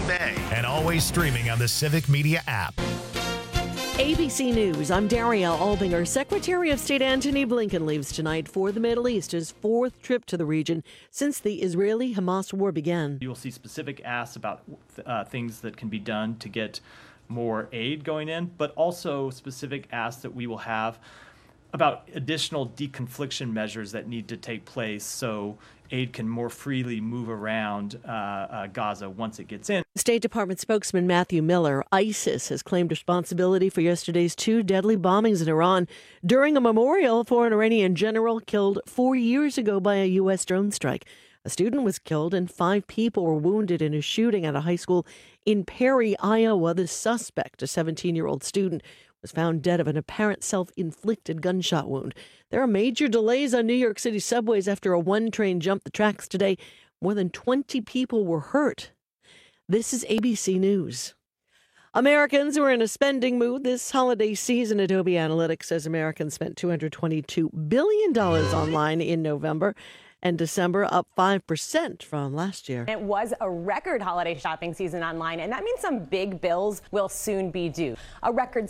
May, and always streaming on the Civic Media app. ABC News, I'm Daria Albinger. Secretary of State Antony Blinken leaves tonight for the Middle East, his fourth trip to the region since the Israeli-Hamas war began. You will see specific asks about things that can be done to get more aid going in, but also specific asks that we will have about additional deconfliction measures that need to take place so aid can more freely move around Gaza once it gets in. State Department spokesman Matthew Miller, ISIS has claimed responsibility for yesterday's two deadly bombings in Iran during a memorial for an Iranian general killed 4 years ago by a U.S. drone strike. A student was killed and 5 people were wounded in a shooting at a high school in Perry, Iowa. The suspect, a 17-year-old student, was found dead of an apparent self-inflicted gunshot wound. There are major delays on New York City subways after a one-train jumped the tracks today. More than 20 people were hurt. This is ABC News. Americans were in a spending mood this holiday season. Adobe Analytics says Americans spent $222 billion online in November and December, up 5% from last year. It was a record holiday shopping season online, and that means some big bills will soon be due. A record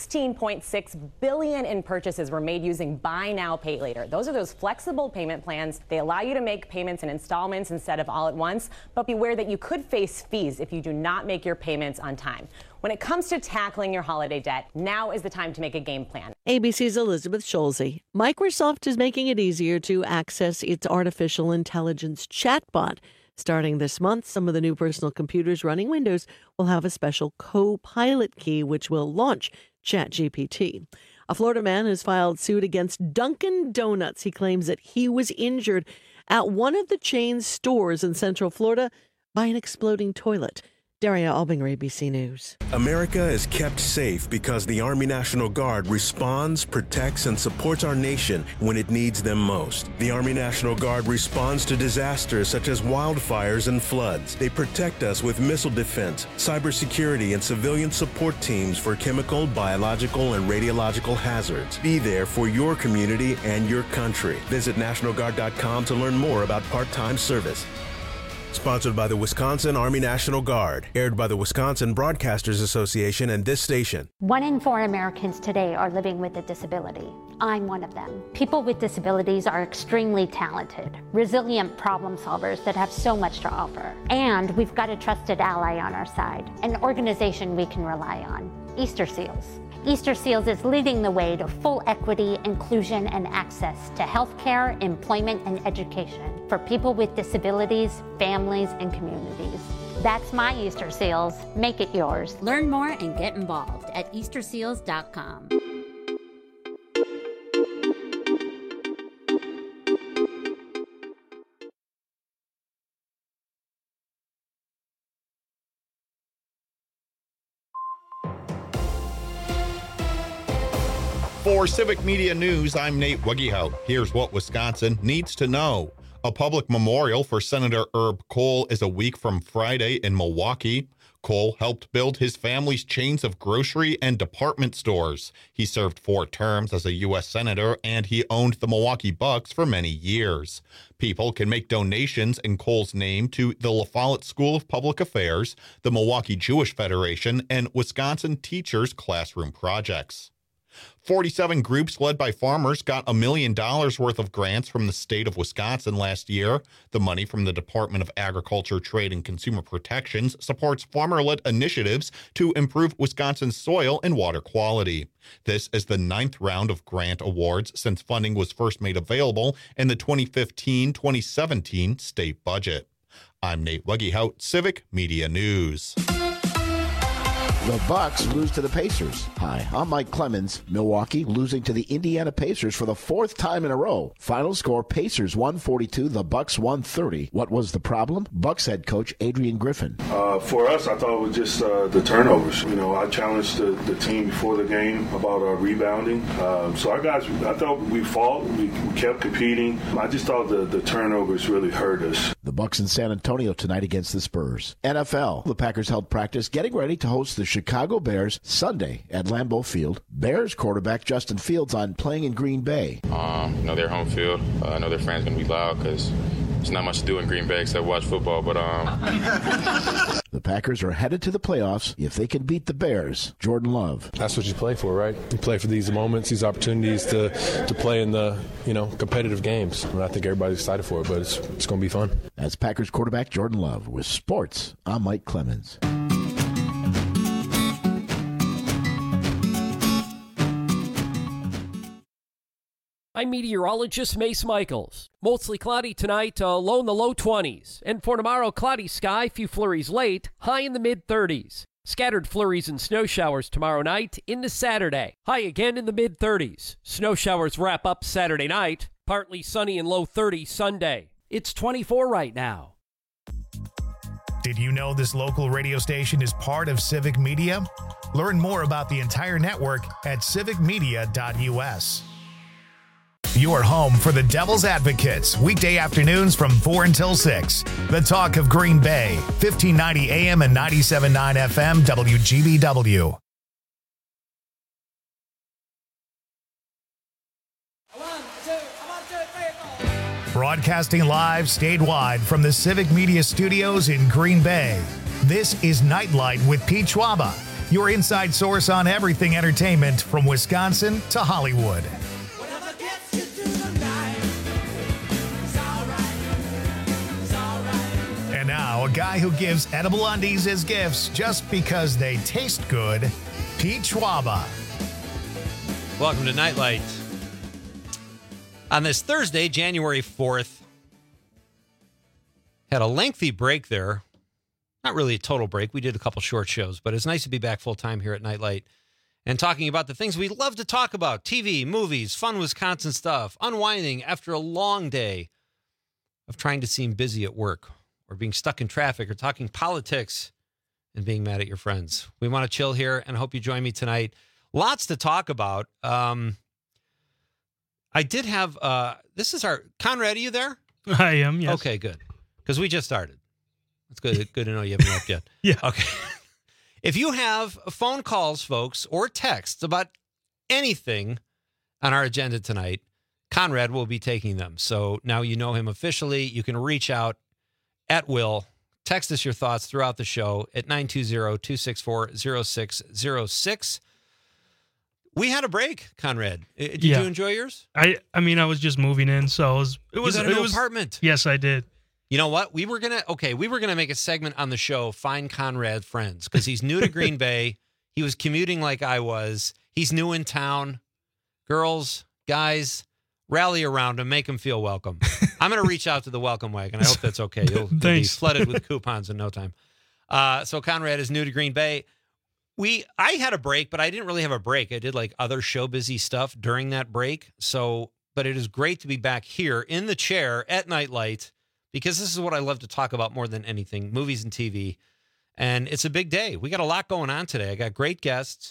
$16.6 billion in purchases were made using Buy Now, Pay Later. Those are those flexible payment plans. They allow you to make payments in installments instead of all at once, but beware that you could face fees if you do not make your payments on time. When it comes to tackling your holiday debt, now is the time to make a game plan. ABC's Elizabeth Schulze. Microsoft is making it easier to access its artificial intelligence chatbot. Starting this month, some of the new personal computers running Windows will have a special Copilot key, which will launch ChatGPT. A Florida man has filed suit against Dunkin' Donuts. He claims that he was injured at one of the chain's stores in Central Florida by an exploding toilet. Daria Albinger, ABC News. America is kept safe because the Army National Guard responds, protects, and supports our nation when it needs them most. The Army National Guard responds to disasters such as wildfires and floods. They protect us with missile defense, cybersecurity, and civilian support teams for chemical, biological, and radiological hazards. Be there for your community and your country. Visit NationalGuard.com to learn more about part-time service. Sponsored by the Wisconsin Army National Guard. Aired by the Wisconsin Broadcasters Association and this station. 1 in 4 Americans today are living with a disability. I'm one of them. People with disabilities are extremely talented, resilient problem solvers that have so much to offer. And we've got a trusted ally on our side, an organization we can rely on, Easter Seals. Easter Seals is leading the way to full equity, inclusion, and access to healthcare, employment, and education for people with disabilities, families, and communities. That's my Easter Seals. Make it yours. Learn more and get involved at easterseals.com. For Civic Media News, I'm Nate Wuggehout. Here's what Wisconsin needs to know. A public memorial for Senator Herb Kohl is a week from Friday in Milwaukee. Kohl helped build his family's chains of grocery and department stores. He served 4 terms as a U.S. Senator, and he owned the Milwaukee Bucks for many years. People can make donations in Kohl's name to the La Follette School of Public Affairs, the Milwaukee Jewish Federation, and Wisconsin Teachers Classroom Projects. 47 groups led by farmers got $1 million worth of grants from the state of Wisconsin last year. The money from the Department of Agriculture, Trade, and Consumer Protections supports farmer-led initiatives to improve Wisconsin's soil and water quality. This is the 9th round of grant awards since funding was first made available in the 2015-2017 state budget. I'm Nate Wuggehout, Civic Media News. The Bucks lose to the Pacers. Hi, I'm Mike Clemens. Milwaukee losing to the Indiana Pacers for the 4th time in a row. Final score, Pacers 142, the Bucks 130. What was the problem? Bucks head coach Adrian Griffin. For us, I thought it was just the turnovers. You know, I challenged the team before the game about rebounding. So our guys, I thought we fought. We kept competing. I just thought the turnovers really hurt us. The Bucks in San Antonio tonight against the Spurs. NFL, the Packers held practice getting ready to host the Chicago Bears Sunday at Lambeau Field. Bears quarterback Justin Fields on playing in Green Bay. Their home field. I know their fans going to be loud because there's not much to do in Green Bay except watch football. But The Packers are headed to the playoffs if they can beat the Bears. Jordan Love. That's what you play for, right? You play for these moments, these opportunities to play in the competitive games. And I think everybody's excited for it, but it's going to be fun. That's Packers quarterback Jordan Love. With sports, I'm Mike Clemens. I'm meteorologist Mace Michaels. Mostly cloudy tonight, low in the low 20s. And for tomorrow, cloudy sky, few flurries late, high in the mid-30s. Scattered flurries and snow showers tomorrow night into Saturday. High again in the mid-30s. Snow showers wrap up Saturday night. Partly sunny and low 30s Sunday. It's 24 right now. Did you know this local radio station is part of Civic Media? Learn more about the entire network at civicmedia.us. Your home for the Devil's Advocates, weekday afternoons from 4 until 6. The Talk of Green Bay, 1590 AM and 97.9 FM, WGBW. Broadcasting live statewide from the Civic Media Studios in Green Bay. This is Nightlight with Pete Schwaba, your inside source on everything entertainment from Wisconsin to Hollywood. And now, a guy who gives edible undies as gifts just because they taste good, Pete Schwaba. Welcome to Nightlight. On this Thursday, January 4th, had a lengthy break there. Not really a total break. We did a couple short shows, but it's nice to be back full-time here at Nightlight and talking about the things we love to talk about. TV, movies, fun Wisconsin stuff, unwinding after a long day of trying to seem busy at work or being stuck in traffic or talking politics and being mad at your friends. We want to chill here and hope you join me tonight. Lots to talk about. I did have, this is our, Conrad, are you there? I am, yes. Okay, good. Because we just started. It's good to know you haven't left yet. Yeah. Okay. If you have phone calls, folks, or texts about anything on our agenda tonight, Conrad will be taking them. So now you know him officially. You can reach out at will. Text us your thoughts throughout the show at 920-264-0606. We had a break, Conrad. Did you enjoy yours? I mean, I was just moving in, so it was you got a new apartment. Yes, I did. You know what? We were gonna make a segment on the show, Find Conrad Friends, because he's new to Green Bay. He was commuting like I was. He's new in town. Girls, guys, rally around him, make him feel welcome. I'm gonna reach out to the welcome wagon. I hope that's okay. You'll be flooded with coupons in no time. So Conrad is new to Green Bay. I had a break, but I didn't really have a break. I did like other show busy stuff during that break. But it is great to be back here in the chair at Nightlight, because this is what I love to talk about more than anything, movies and TV. And it's a big day. We got a lot going on today. I got great guests.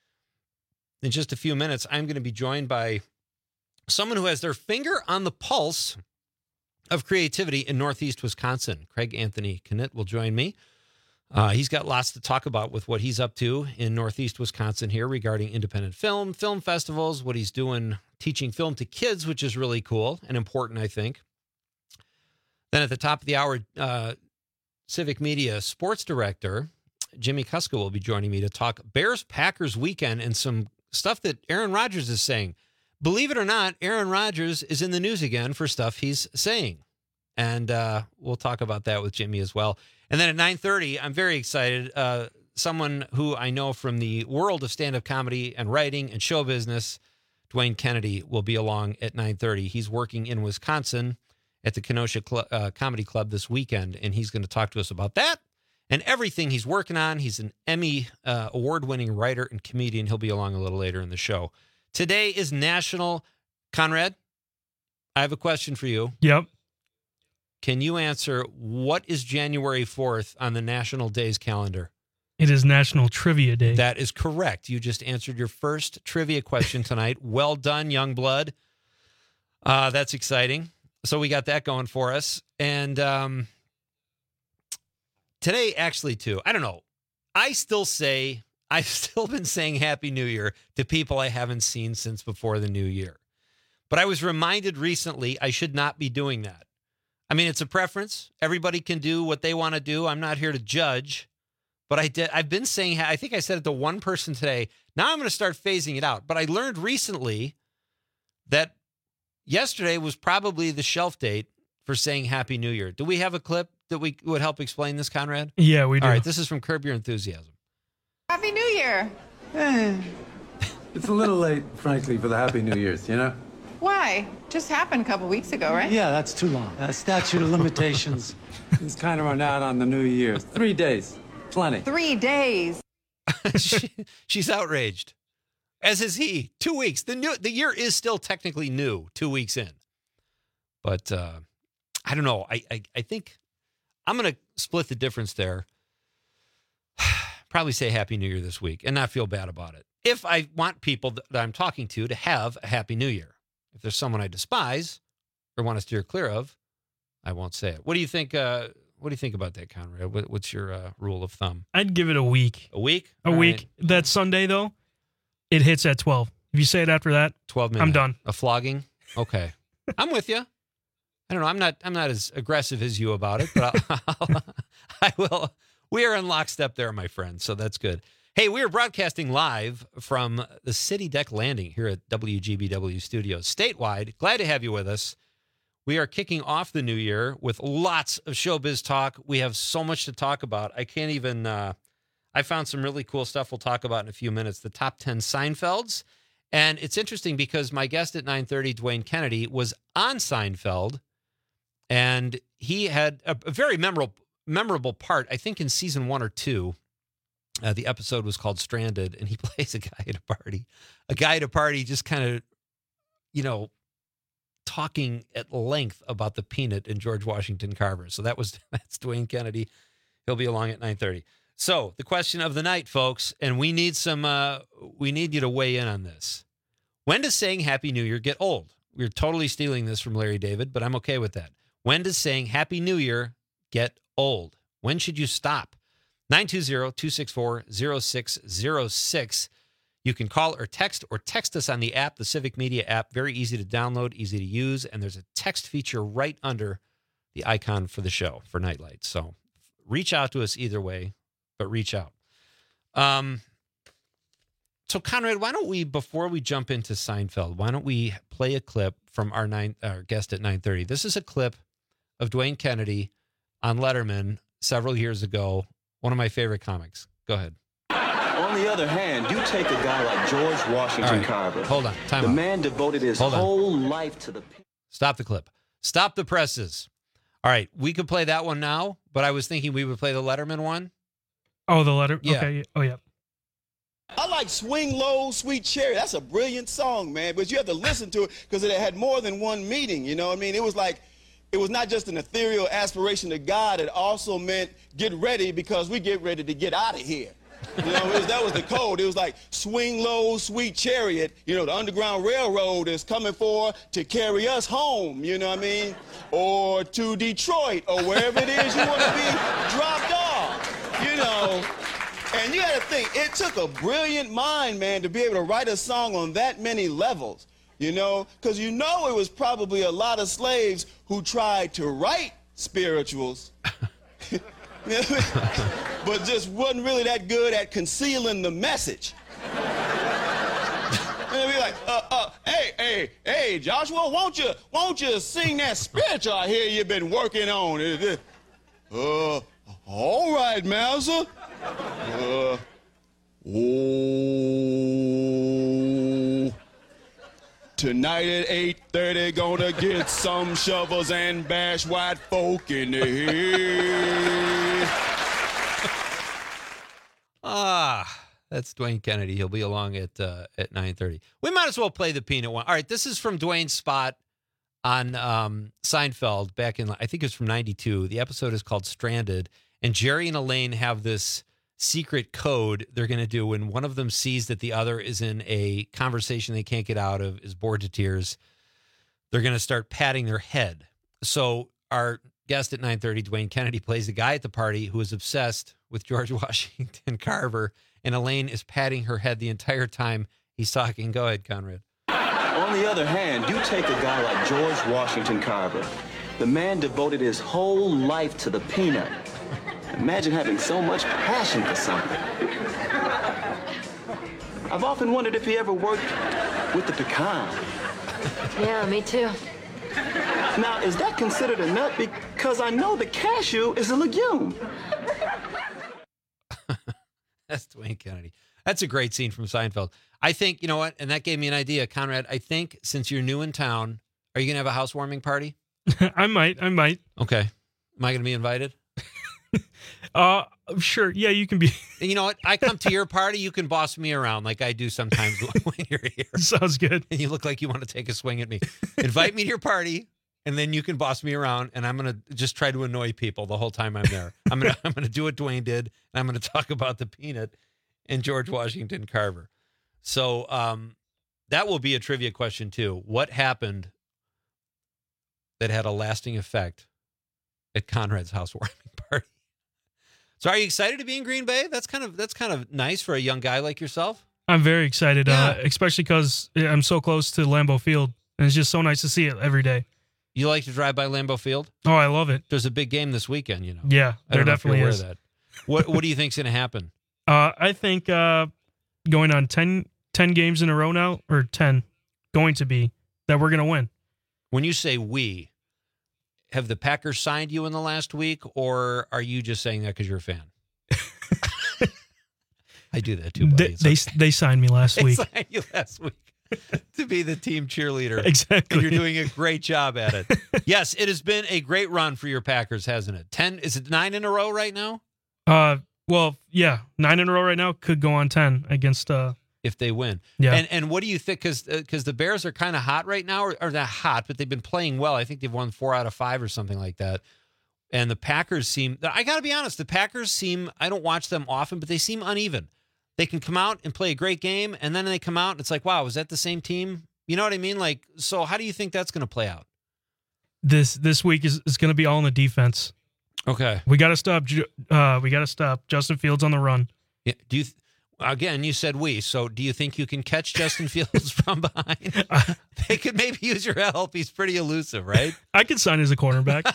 In just a few minutes, I'm going to be joined by someone who has their finger on the pulse of creativity in Northeast Wisconsin. Craig Anthony Knitt will join me. He's got lots to talk about with what he's up to in Northeast Wisconsin here regarding independent film festivals, what he's doing teaching film to kids, which is really cool and important, I think. Then at the top of the hour, Civic Media sports director Jimmy Kuska will be joining me to talk Bears-Packers weekend and some stuff that Aaron Rodgers is saying. Believe it or not, Aaron Rodgers is in the news again for stuff he's saying. And we'll talk about that with Jimmy as well. And then at 9:30, I'm very excited. Someone who I know from the world of stand-up comedy and writing and show business, Dwayne Kennedy, will be along at 9:30. He's working in Wisconsin at the Kenosha Comedy Club this weekend, and he's going to talk to us about that and everything he's working on. He's an Emmy award-winning writer and comedian. He'll be along a little later in the show. Today is National... Conrad, I have a question for you. Yep. Can you answer what is January 4th on the National Days calendar? It is National Trivia Day. That is correct. You just answered your first trivia question tonight. Well done, young blood. That's exciting. So we got that going for us. And today, actually, too, I don't know. I've still been saying Happy New Year to people I haven't seen since before the new year. But I was reminded recently I should not be doing that. I mean, it's a preference. Everybody can do what they want to do. I'm not here to judge. But I've been saying, I think I said it to one person today. Now I'm going to start phasing it out. But I learned recently that yesterday was probably the shelf date for saying Happy New Year. Do we have a clip that would help explain this, Conrad? Yeah, we do. All right, this is from Curb Your Enthusiasm. Happy New Year. It's a little late, frankly, for the Happy New Year's, you know? Why? Just happened a couple weeks ago, right? Yeah, that's too long. Statute of limitations is kind of run out on the New Year's. 3 days. Plenty. 3 days. She's outraged, as is he. 2 weeks. The year is still technically new, 2 weeks in. But I don't know. I think I'm going to split the difference there. Probably say Happy New Year this week and not feel bad about it. If I want people that I'm talking to have a Happy New Year. If there's someone I despise or want to steer clear of, I won't say it. What do you think? What do you think about that, Conrad? What's your rule of thumb? I'd give it a week. A week? A week. Right. That Sunday, though, it hits at 12. If you say it after that, 12 minutes. I'm done. A flogging? Okay. I'm with you. I don't know. I'm not as aggressive as you about it, but I will. We are in lockstep there, my friend. So that's good. Hey, we are broadcasting live from the City Deck Landing here at WGBW Studios statewide. Glad to have you with us. We are kicking off the new year with lots of showbiz talk. We have so much to talk about. I can't even, I found some really cool stuff we'll talk about in a few minutes. The top 10 Seinfelds. And it's interesting because my guest at 9:30, Dwayne Kennedy, was on Seinfeld. And he had a very memorable part, I think in season 1 or 2. The episode was called Stranded, and he plays a guy at a party. A guy at a party just kind of, talking at length about the peanut in George Washington Carver. So that's Dwayne Kennedy. He'll be along at 9:30. So the question of the night, folks, and we need you to weigh in on this. When does saying Happy New Year get old? We're totally stealing this from Larry David, but I'm okay with that. When does saying Happy New Year get old? When should you stop? 920-264-0606. You can call or text us on the app, the Civic Media app. Very easy to download, easy to use, and there's a text feature right under the icon for the show, for Nightlight. So reach out to us either way, but reach out. So, Conrad, why don't we, before we jump into Seinfeld, why don't we play a clip from our guest at 9:30? This is a clip of Dwayne Kennedy on Letterman several years ago. One of my favorite comics. Go ahead. On the other hand, you take a guy like George Washington Carver. Hold on. Time out. The man devoted his whole life to the... Stop the clip. Stop the presses. All right. We could play that one now, but I was thinking we would play the Letterman one. Oh, the Letterman? Yeah. Okay. Oh, yeah. I like Swing Low, Sweet Cherry. That's a brilliant song, man. But you have to listen to it because it had more than one meaning. You know what I mean? It was not just an ethereal aspiration to God. It also meant get ready because we get ready to get out of here. You know, that was the code. It was like swing low, sweet chariot. You know, the Underground Railroad is coming to carry us home, you know what I mean? Or to Detroit or wherever it is you want to be dropped off, you know. And you got to think, it took a brilliant mind, man, to be able to write a song on that many levels. You know, because it was probably a lot of slaves who tried to write spirituals, but just wasn't really that good at concealing the message. And they'd be like, hey, Joshua, won't you sing that spiritual I hear you've been working on? All right, Mouser. Tonight at 8:30, gonna get some shovels and bash white folk in the head. That's Dwayne Kennedy. He'll be along at 9:30. We might as well play the peanut one. All right, this is from Dwayne's spot on Seinfeld back in, I think it was from 92. The episode is called Stranded, and Jerry and Elaine have this secret code they're going to do when one of them sees that the other is in a conversation they can't get out of, is bored to tears. They're going to start patting their head. So our guest at 9:30, Dwayne Kennedy, plays a guy at the party who is obsessed with George Washington Carver, and Elaine is patting her head the entire time he's talking. Go ahead, Conrad. On the other hand, you take a guy like George Washington Carver. The man devoted his whole life to the peanut. Imagine having so much passion for something. I've often wondered if he ever worked with the pecan. Yeah, me too. Now, is that considered a nut? Because I know the cashew is a legume. That's Dwayne Kennedy. That's a great scene from Seinfeld. I think, you know what? And that gave me an idea, Conrad. I think since you're new in town, are you going to have a housewarming party? I might. Okay. Am I going to be invited? Sure. Yeah, you can be. And you know what? I come to your party, you can boss me around like I do sometimes when you're here. Sounds good. And you look like you want to take a swing at me. Invite me to your party, and then you can boss me around, and I'm going to just try to annoy people the whole time I'm there. I'm going to do what Dwayne did, and I'm going to talk about the peanut and George Washington Carver. So that will be a trivia question, too. What happened that had a lasting effect at Conrad's housewarming party? So are you excited to be in Green Bay? That's kind of nice for a young guy like yourself. I'm very excited, especially because I'm so close to Lambeau Field, and it's just so nice to see it every day. You like to drive by Lambeau Field? Oh, I love it. There's a big game this weekend, you know. Yeah, there definitely is. That. What do you think's going to happen? I think going on 10 games in a row now, or 10, going to be, that we're going to win. When you say we, have the Packers signed you in the last week, or are you just saying that because you're a fan? I do that too, buddy. They signed me last week. They signed you last week to be the team cheerleader. Exactly. And you're doing a great job at it. Yes, it has been a great run for your Packers, hasn't it? 10, is it 9 in a row right now? Well, yeah, 9 in a row right now, could go on 10 against if they win. Yeah. And what do you think? Because the Bears are kind of hot right now, or not hot, but they've been playing well. I think they've won 4 out of 5 or something like that. And the Packers seem, I got to be honest, the Packers seem, I don't watch them often, but they seem uneven. They can come out and play a great game, and then they come out and it's like, wow, was that the same team? You know what I mean? Like, so how do you think that's going to play out? This week is going to be all in the defense. Okay. We got to stop Justin Fields on the run. Yeah. Again, you said we, so do you think you can catch Justin Fields from behind? They could maybe use your help. He's pretty elusive, right? I could sign as a cornerback.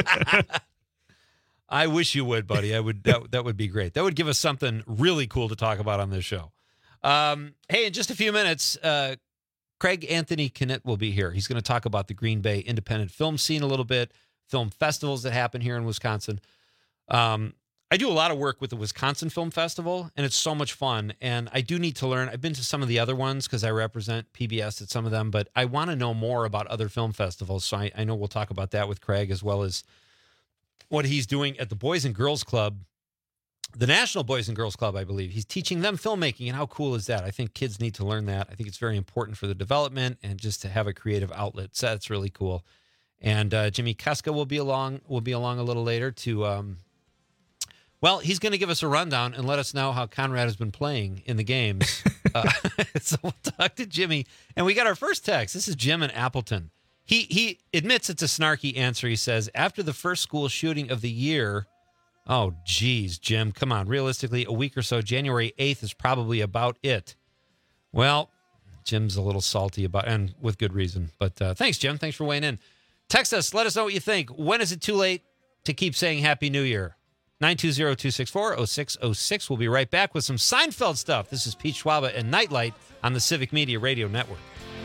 I wish you would, buddy. I would. That would be great. That would give us something really cool to talk about on this show. Hey, in just a few minutes, Craig Anthony Knitt will be here. He's going to talk about the Green Bay independent film scene a little bit, film festivals that happen here in Wisconsin. I do a lot of work with the Wisconsin Film Festival, and it's so much fun. And I do need to learn. I've been to some of the other ones because I represent PBS at some of them, but I want to know more about other film festivals. So I know we'll talk about that with Craig, as well as what he's doing at the Boys and Girls Club, the National Boys and Girls Club, I believe. He's teaching them filmmaking, and how cool is that? I think kids need to learn that. I think it's very important for the development and just to have a creative outlet. So that's really cool. And Jimmy Kuska will be along a little later to, well, he's going to give us a rundown and let us know how Conrad has been playing in the games. So we'll talk to Jimmy. And we got our first text. This is Jim in Appleton. He admits it's a snarky answer. He says, after the first school shooting of the year, oh, geez, Jim, come on. Realistically, a week or so, January 8th is probably about it. Well, Jim's a little salty about, and with good reason. But thanks, Jim. Thanks for weighing in. Text us. Let us know what you think. When is it too late to keep saying Happy New Year? 920-264-0606. We'll be right back with some Seinfeld stuff. This is Pete Schwaba and Nightlight on the Civic Media Radio Network.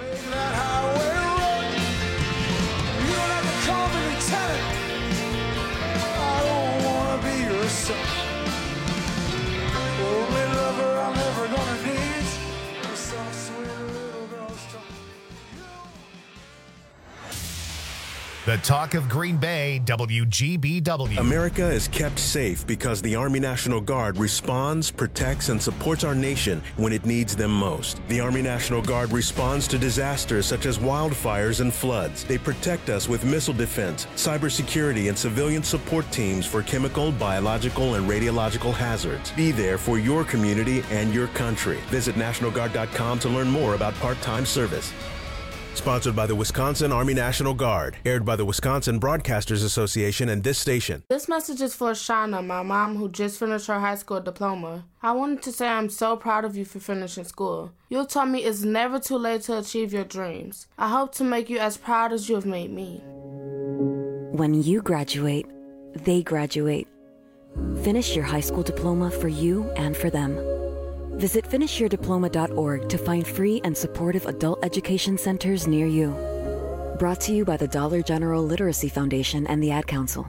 The talk of Green Bay, WGBW. America is kept safe because the Army National Guard responds, protects, and supports our nation when it needs them most. The Army National Guard responds to disasters such as wildfires and floods. They protect us with missile defense, cybersecurity, and civilian support teams for chemical, biological, and radiological hazards. Be there for your community and your country. Visit NationalGuard.com to learn more about part-time service. Sponsored by the Wisconsin Army National Guard. Aired by the Wisconsin Broadcasters Association and this station. This message is for Shauna, my mom, who just finished her high school diploma. I wanted to say I'm so proud of you for finishing school. You told me it's never too late to achieve your dreams. I hope to make you as proud as you have made me. When you graduate, they graduate. Finish your high school diploma for you and for them. Visit finishyourdiploma.org to find free and supportive adult education centers near you. Brought to you by the Dollar General Literacy Foundation and the Ad Council.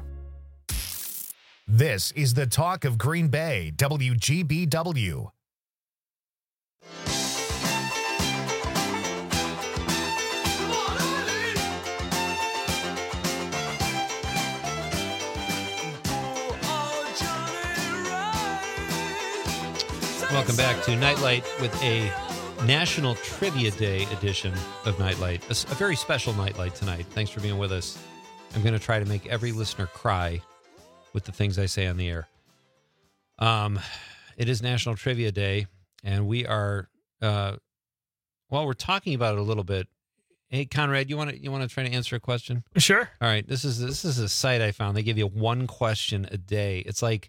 This is the talk of Green Bay, WGBW. Welcome back to Nightlight with a National Trivia Day edition of Nightlight. A very special Nightlight tonight. Thanks for being with us. I'm going to try to make every listener cry with the things I say on the air. It is National Trivia Day, and we are, we're talking about it a little bit. Hey, Conrad, you want to try to answer a question? Sure. All right. This is a site I found. They give you one question a day. It's like,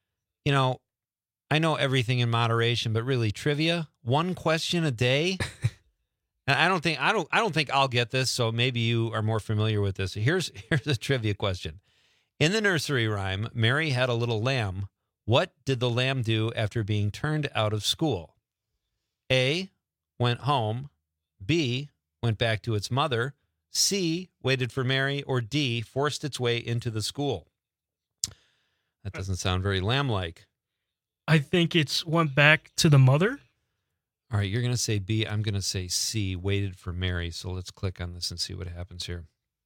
I know everything in moderation, but really trivia, one question a day. And I don't think I'll get this. So maybe you are more familiar with this. Here's a trivia question. In the nursery rhyme, Mary had a little lamb. What did the lamb do after being turned out of school? A, went home. B, went back to its mother. C, waited for Mary. Or D, forced its way into the school. That doesn't sound very lamb-like. I think it's went back to the mother. All right, you're going to say B. I'm going to say C, waited for Mary. So let's click on this and see what happens here.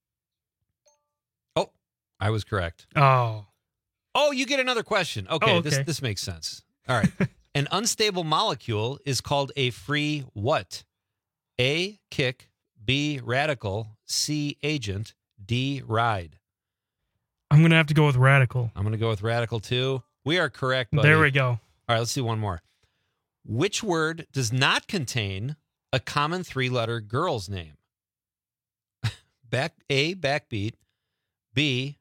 Oh, I was correct. Oh, you get another question. Okay, This makes sense. All right. An unstable molecule is called a free what? A, kick. B, radical. C, agent. D, ride. I'm going to have to go with radical. I'm going to go with radical too. We are correct, buddy. There we go. All right, let's do one more. Which word does not contain a common three-letter girl's name? A, backbeat. B,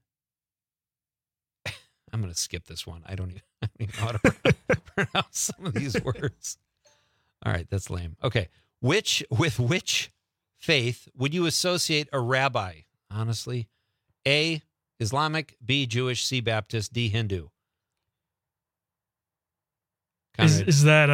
I'm going to skip this one. I don't even know how to pronounce some of these words. All right, that's lame. Okay, with which faith would you associate a rabbi? Honestly, A, Islamic. B, Jewish. C, Baptist. D, Hindu. Is that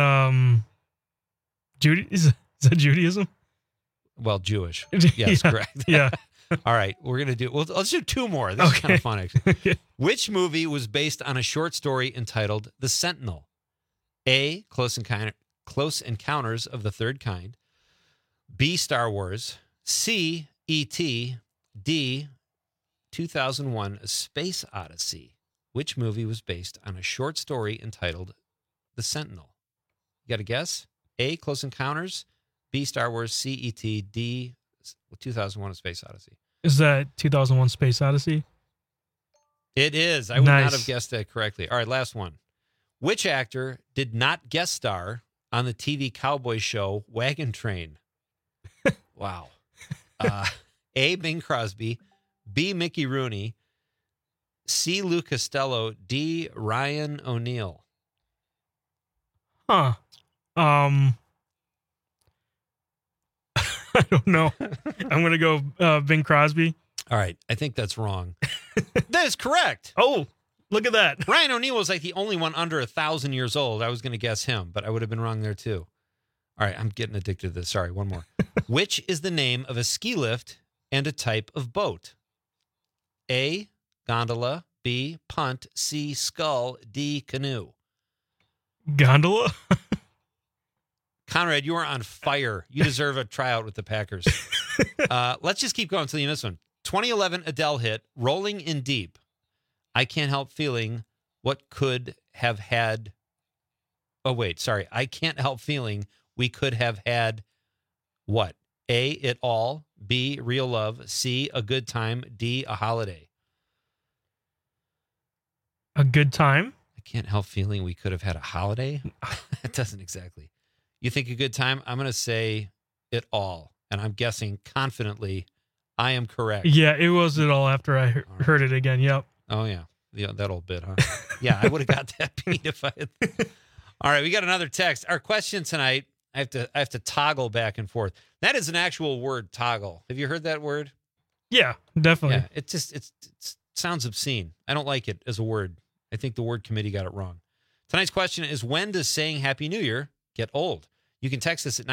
is that Judaism? Well, Jewish. Yes, correct. Yeah. All right, we're gonna do. Well, let's do two more. This is kind of fun, actually. Which movie was based on a short story entitled "The Sentinel"? A, Close Encounters of the Third Kind. B, Star Wars. C, E.T. D, 2001: A Space Odyssey. Which movie was based on a short story entitled The Sentinel? You got a guess? A, Close Encounters. B, Star Wars. C, E.T. D, 2001: A Space Odyssey. Is that 2001: Space Odyssey? It is. I would not have guessed that correctly. All right, last one. Which actor did not guest star on the TV cowboy show Wagon Train? Wow. A, Bing Crosby. B, Mickey Rooney. C, Lou Costello. D, Ryan O'Neal. Huh. I don't know. I'm going to go Bing Crosby. All right. I think that's wrong. That is correct. Oh, look at that. Ryan O'Neal was like the only one under 1,000 years old. I was going to guess him, but I would have been wrong there too. All right. I'm getting addicted to this. Sorry. One more. Which is the name of a ski lift and a type of boat? A, gondola. B, punt. C, scull. D, canoe. Gondola? Conrad, you are on fire. You deserve a tryout with the Packers. Let's just keep going until you miss one. 2011 Adele hit, Rolling in Deep. I can't help feeling what could have had. Oh, wait, sorry. I can't help feeling we could have had what? A, it all. B, real love. C, a good time. D, a holiday. A good time? I can't help feeling we could have had a holiday. That doesn't exactly. You think a good time? I'm going to say it all. And I'm guessing confidently I am correct. Yeah, it was it all after I heard it again. Yep. Oh, yeah. That old bit, huh? Yeah, I would have got that beat if I had. All right, we got another text. Our question tonight, I have to toggle back and forth. That is an actual word, toggle. Have you heard that word? Yeah, definitely. Yeah, it sounds obscene. I don't like it as a word. I think the word committee got it wrong. Tonight's question is, when does saying Happy New Year get old? You can text us at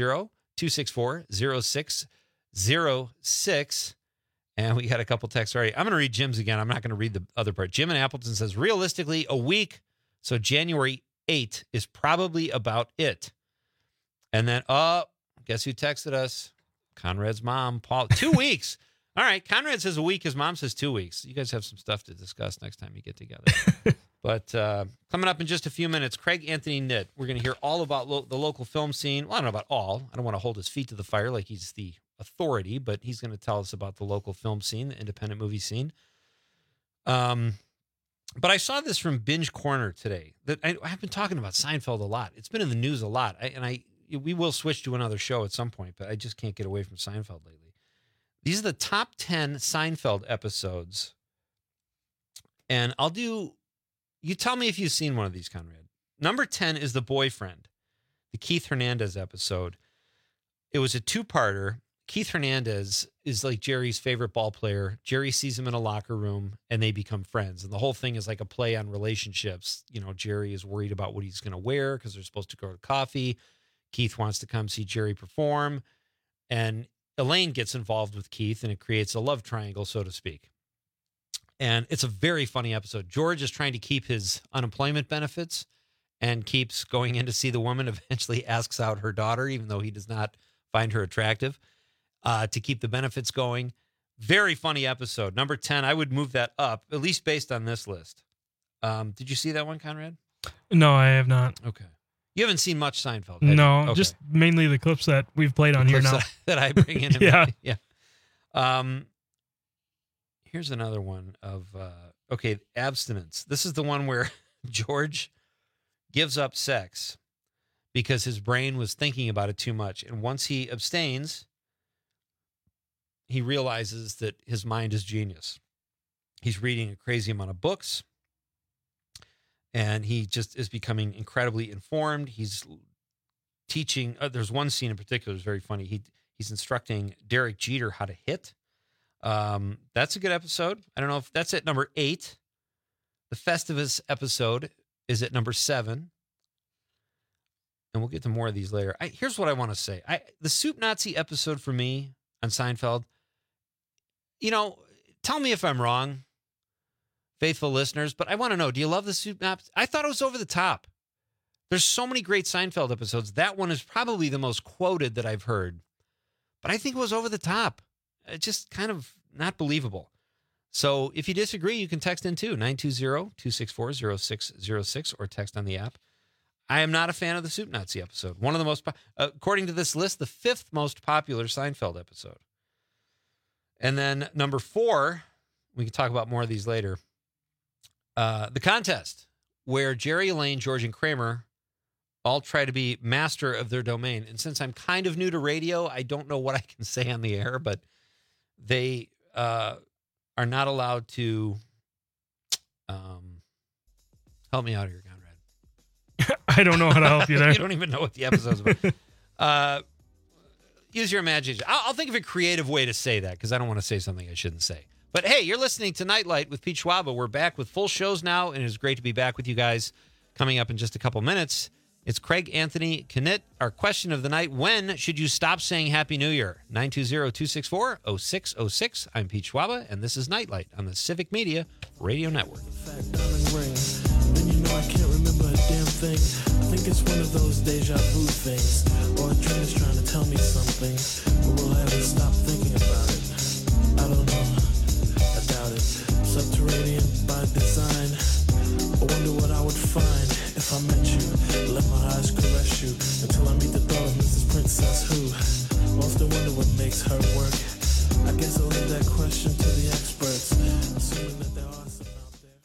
920-264-0606. And we got a couple texts already. I'm going to read Jim's again. I'm not going to read the other part. Jim in Appleton says, realistically, a week. So January 8th is probably about it. And then, guess who texted us? Conrad's mom, Paul. 2 weeks. All right. Conrad says a week. His mom says 2 weeks. You guys have some stuff to discuss next time you get together. But coming up in just a few minutes, Craig Anthony Knitt. We're going to hear all about the local film scene. Well, I don't know about all. I don't want to hold his feet to the fire like he's the authority, but he's going to tell us about the local film scene, the independent movie scene. But I saw this from Binge Corner today. That I've been talking about Seinfeld a lot. It's been in the news a lot, we will switch to another show at some point, but I just can't get away from Seinfeld lately. These are the top 10 Seinfeld episodes, and you tell me if you've seen one of these, Conrad. Number 10 is The Boyfriend, the Keith Hernandez episode. It was a two-parter. Keith Hernandez is like Jerry's favorite ball player. Jerry sees him in a locker room, and they become friends. And the whole thing is like a play on relationships. You know, Jerry is worried about what he's going to wear because they're supposed to go to coffee. Keith wants to come see Jerry perform. And Elaine gets involved with Keith, and it creates a love triangle, so to speak. And it's a very funny episode. George is trying to keep his unemployment benefits and keeps going in to see the woman, eventually asks out her daughter, even though he does not find her attractive. To keep the benefits going. Very funny episode. Number 10, I would move that up, at least based on this list. Did you see that one, Conrad? No, I have not. Okay. You haven't seen much Seinfeld, No, okay. Just mainly the clips that we've played on here now. That I bring in. Yeah. Yeah. Here's another one of, abstinence. This is the one where George gives up sex because his brain was thinking about it too much. And once he abstains, he realizes that his mind is genius. He's reading a crazy amount of books, and he just is becoming incredibly informed. He's teaching. There's one scene in particular that's very funny. He's instructing Derek Jeter how to hit. That's a good episode. I don't know if that's at number 8. The Festivus episode is at number 7. And we'll get to more of these later. Here's what I want to say. The Soup Nazi episode for me on Seinfeld, tell me if I'm wrong, faithful listeners, but I want to know, do you love the Soup Nazi? I thought it was over the top. There's so many great Seinfeld episodes. That one is probably the most quoted that I've heard, but I think it was over the top. It's just kind of not believable. So if you disagree, you can text in too, 920-264-0606, or text on the app. I am not a fan of the Soup Nazi episode. One of the most, according to this list, the 5th most popular Seinfeld episode. And then number 4, we can talk about more of these later. The Contest, where Jerry, Elaine, George, and Kramer all try to be master of their domain. And since I'm kind of new to radio, I don't know what I can say on the air, but they are not allowed to help me out here, Conrad. I don't know how to help you there. You don't even know what the episode's about. Use your imagination. I'll think of a creative way to say that, because I don't want to say something I shouldn't say. But hey, you're listening to Nightlight with Pete Schwaba. We're back with full shows now, and it's great to be back with you guys. Coming up in just a couple minutes, it's Craig Anthony Knitt. Our question of the night: when should you stop saying Happy New Year? 920-264-0606. I'm Pete Schwaba, and this is Nightlight on the Civic Media Radio Network. I can't remember a damn thing. I think it's one of those deja vu things, or a dream is trying to tell me something, but will I ever stop thinking about it? I don't know. I doubt it. Subterranean by design. I wonder what I would find if I met you. Let my eyes caress you until I meet the thought of Mrs. Princess Who. Often wonder what makes her work. I guess I'll leave that question to the experts, assuming that there are some out there.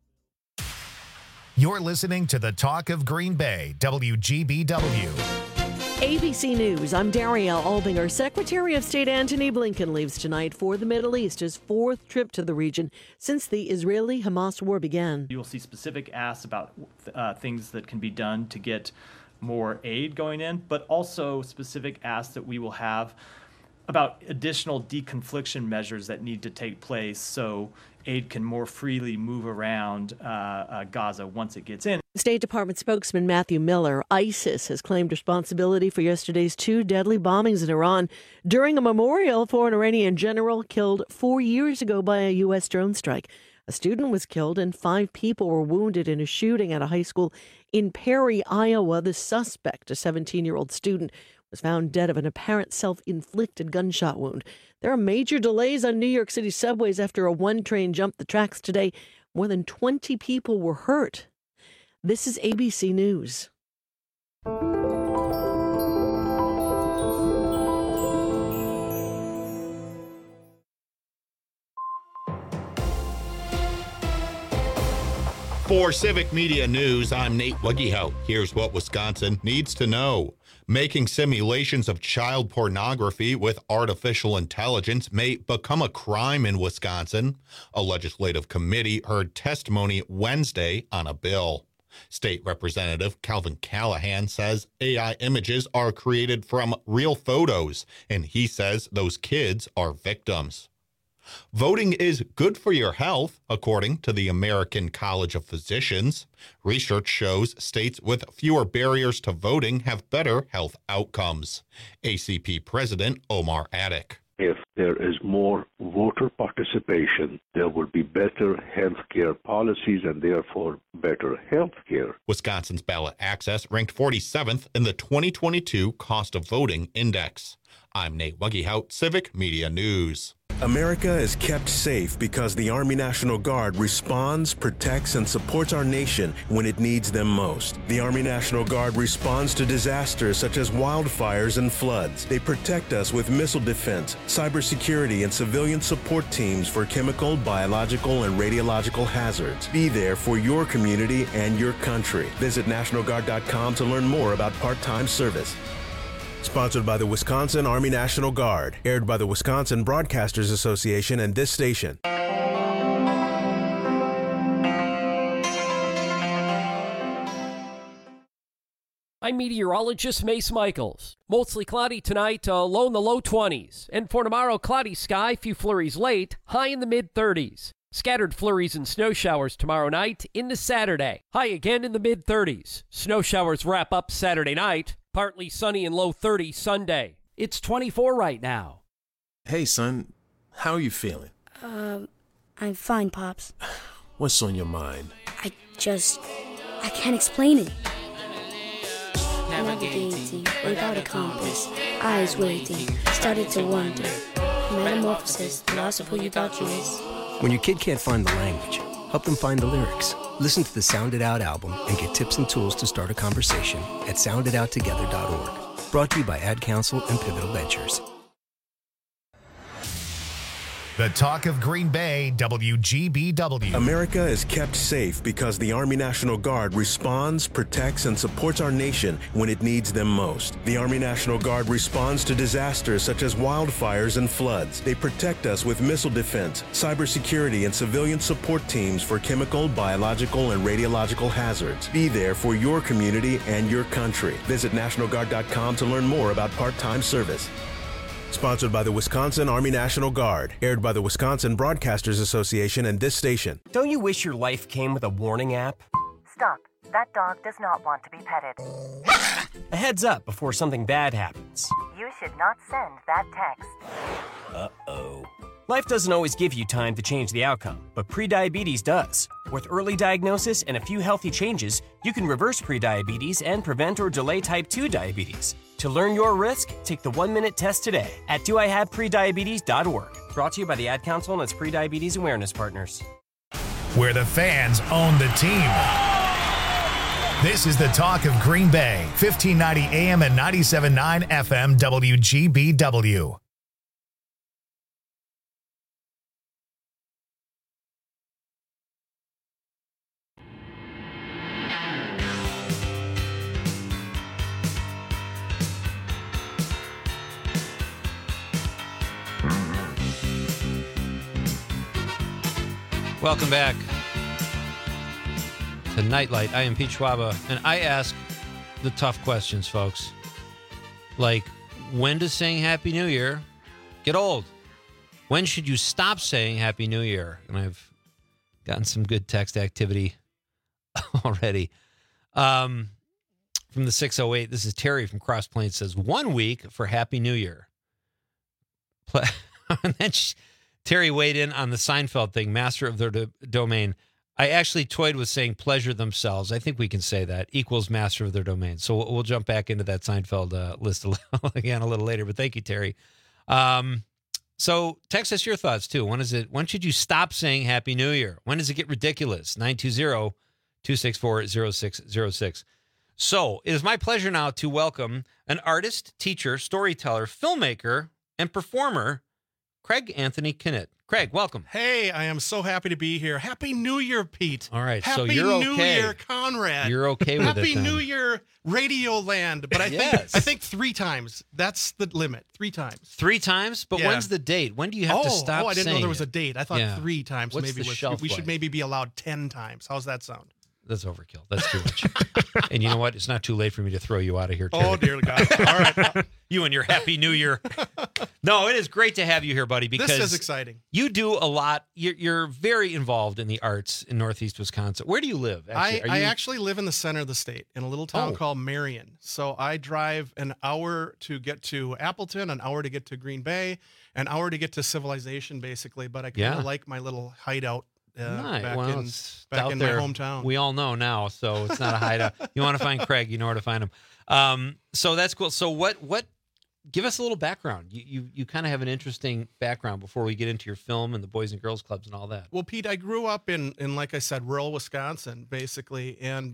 You're listening to the Talk of Green Bay, WGBW. ABC News, I'm Daria Albinger. Secretary of State Antony Blinken leaves tonight for the Middle East, his 4th trip to the region since the Israeli-Hamas war began. You will see specific asks about things that can be done to get more aid going in, but also specific asks that we will have about additional deconfliction measures that need to take place so aid can more freely move around Gaza once it gets in. State Department spokesman Matthew Miller, ISIS has claimed responsibility for yesterday's 2 deadly bombings in Iran during a memorial for an Iranian general killed 4 years ago by a U.S. drone strike. A student was killed and 5 people were wounded in a shooting at a high school in Perry, Iowa. The suspect, a 17-year-old student, was found dead of an apparent self-inflicted gunshot wound. There are major delays on New York City subways after a 1 train jumped the tracks today. More than 20 people were hurt. This is ABC News. For Civic Media News, I'm Nate Wuggyhout. Here's what Wisconsin needs to know. Making simulations of child pornography with artificial intelligence may become a crime in Wisconsin. A legislative committee heard testimony Wednesday on a bill. State Representative Calvin Callahan says AI images are created from real photos, and he says those kids are victims. Voting is good for your health, according to the American College of Physicians. Research shows states with fewer barriers to voting have better health outcomes. ACP President Omar Attic. If there is more voter participation, there will be better health care policies and therefore better health care. Wisconsin's ballot access ranked 47th in the 2022 Cost of Voting Index. I'm Nate Wuggyhout, Civic Media News. America is kept safe because the Army National Guard responds, protects, and supports our nation when it needs them most. The Army National Guard responds to disasters such as wildfires and floods. They protect us with missile defense, cybersecurity, and civilian support teams for chemical, biological, and radiological hazards. Be there for your community and your country. Visit NationalGuard.com to learn more about part-time service. Sponsored by the Wisconsin Army National Guard. Aired by the Wisconsin Broadcasters Association and this station. I'm meteorologist Mace Michaels. Mostly cloudy tonight, low in the low 20s. And for tomorrow, cloudy sky, few flurries late, high in the mid-30s. Scattered flurries and snow showers tomorrow night into Saturday. High again in the mid-30s. Snow showers wrap up Saturday night. Partly sunny and low 30s Sunday. It's 24 right now. Hey, son. How are you feeling? I'm fine, Pops. What's on your mind? I can't explain it. Navigating without a compass, eyes waiting, started to wonder. Metamorphosis, the loss of who you thought you was. When your kid can't find the language, help them find the lyrics. Listen to the Sound It Out album and get tips and tools to start a conversation at sounditouttogether.org. Brought to you by Ad Council and Pivotal Ventures. The talk of Green Bay, WGBW. America is kept safe because the Army National Guard responds, protects, and supports our nation when it needs them most. The Army National Guard responds to disasters such as wildfires and floods. They protect us with missile defense, cybersecurity, and civilian support teams for chemical, biological, and radiological hazards. Be there for your community and your country. Visit NationalGuard.com to learn more about part-time service. Sponsored by the Wisconsin Army National Guard. Aired by the Wisconsin Broadcasters Association and this station. Don't you wish your life came with a warning app? Stop. That dog does not want to be petted. A heads up before something bad happens. You should not send that text. Uh-oh. Life doesn't always give you time to change the outcome, but prediabetes does. With early diagnosis and a few healthy changes, you can reverse prediabetes and prevent or delay type 2 diabetes. To learn your risk, take the 1-minute test today at doihaveprediabetes.org. Brought to you by the Ad Council and its prediabetes awareness partners. Where the fans own the team. This is the talk of Green Bay, 1590 AM and 97.9 FM WGBW. Welcome back to Nightlight. I am Pete Schwaba, and I ask the tough questions, folks. Like, when to sing Happy New Year Get old. When should you stop saying Happy New Year? And I've gotten some good text activity already. From the 608, this is Terry from Cross Plains, says 1 week for Happy New Year. And then Terry weighed in on the Seinfeld thing, master of their domain. I actually toyed with saying pleasure themselves. I think we can say that equals master of their domain. So we'll jump back into that Seinfeld list again a little later. But thank you, Terry. So text us your thoughts too. When should you stop saying Happy New Year? When does it get ridiculous? 920-264-0606. So it is my pleasure now to welcome an artist, teacher, storyteller, filmmaker, and performer, Craig Anthony Knitt. Craig, welcome. Hey, I am so happy to be here. Happy New Year, Pete. All right, Happy so you're okay. New Year, Conrad. You're okay with Happy it then. New Year, Radio Land. But I think 3 times. That's the limit. 3 times. 3 times? But Yeah. when's the date? When do you have to stop saying I didn't know there was it? a date. I thought 3 times. What's maybe the shelf we should life? maybe be allowed 10 times. How's that sound? That's overkill. That's too much. And you know what? It's not too late for me to throw you out of here, Terry. Oh, dear God. All right. You and your Happy New Year. No, it is great to have you here, buddy, because This is exciting. You do a lot. You're very involved in the arts in Northeast Wisconsin. Where do you live? Actually? I actually live in the center of the state in a little town called Marion. So I drive an hour to get to Appleton, an hour to get to Green Bay, an hour to get to Civilization, basically. But I kind of like my little hideout Nice. back Well, in, it's back out in there. my hometown. We all know now, so it's not a hideout. You want to find Craig, you know where to find him. So that's cool. So what? Give us a little background. You kind of have an interesting background before we get into your film and the Boys and Girls Clubs and all that. Well, Pete, I grew up in like I said, rural Wisconsin, basically, and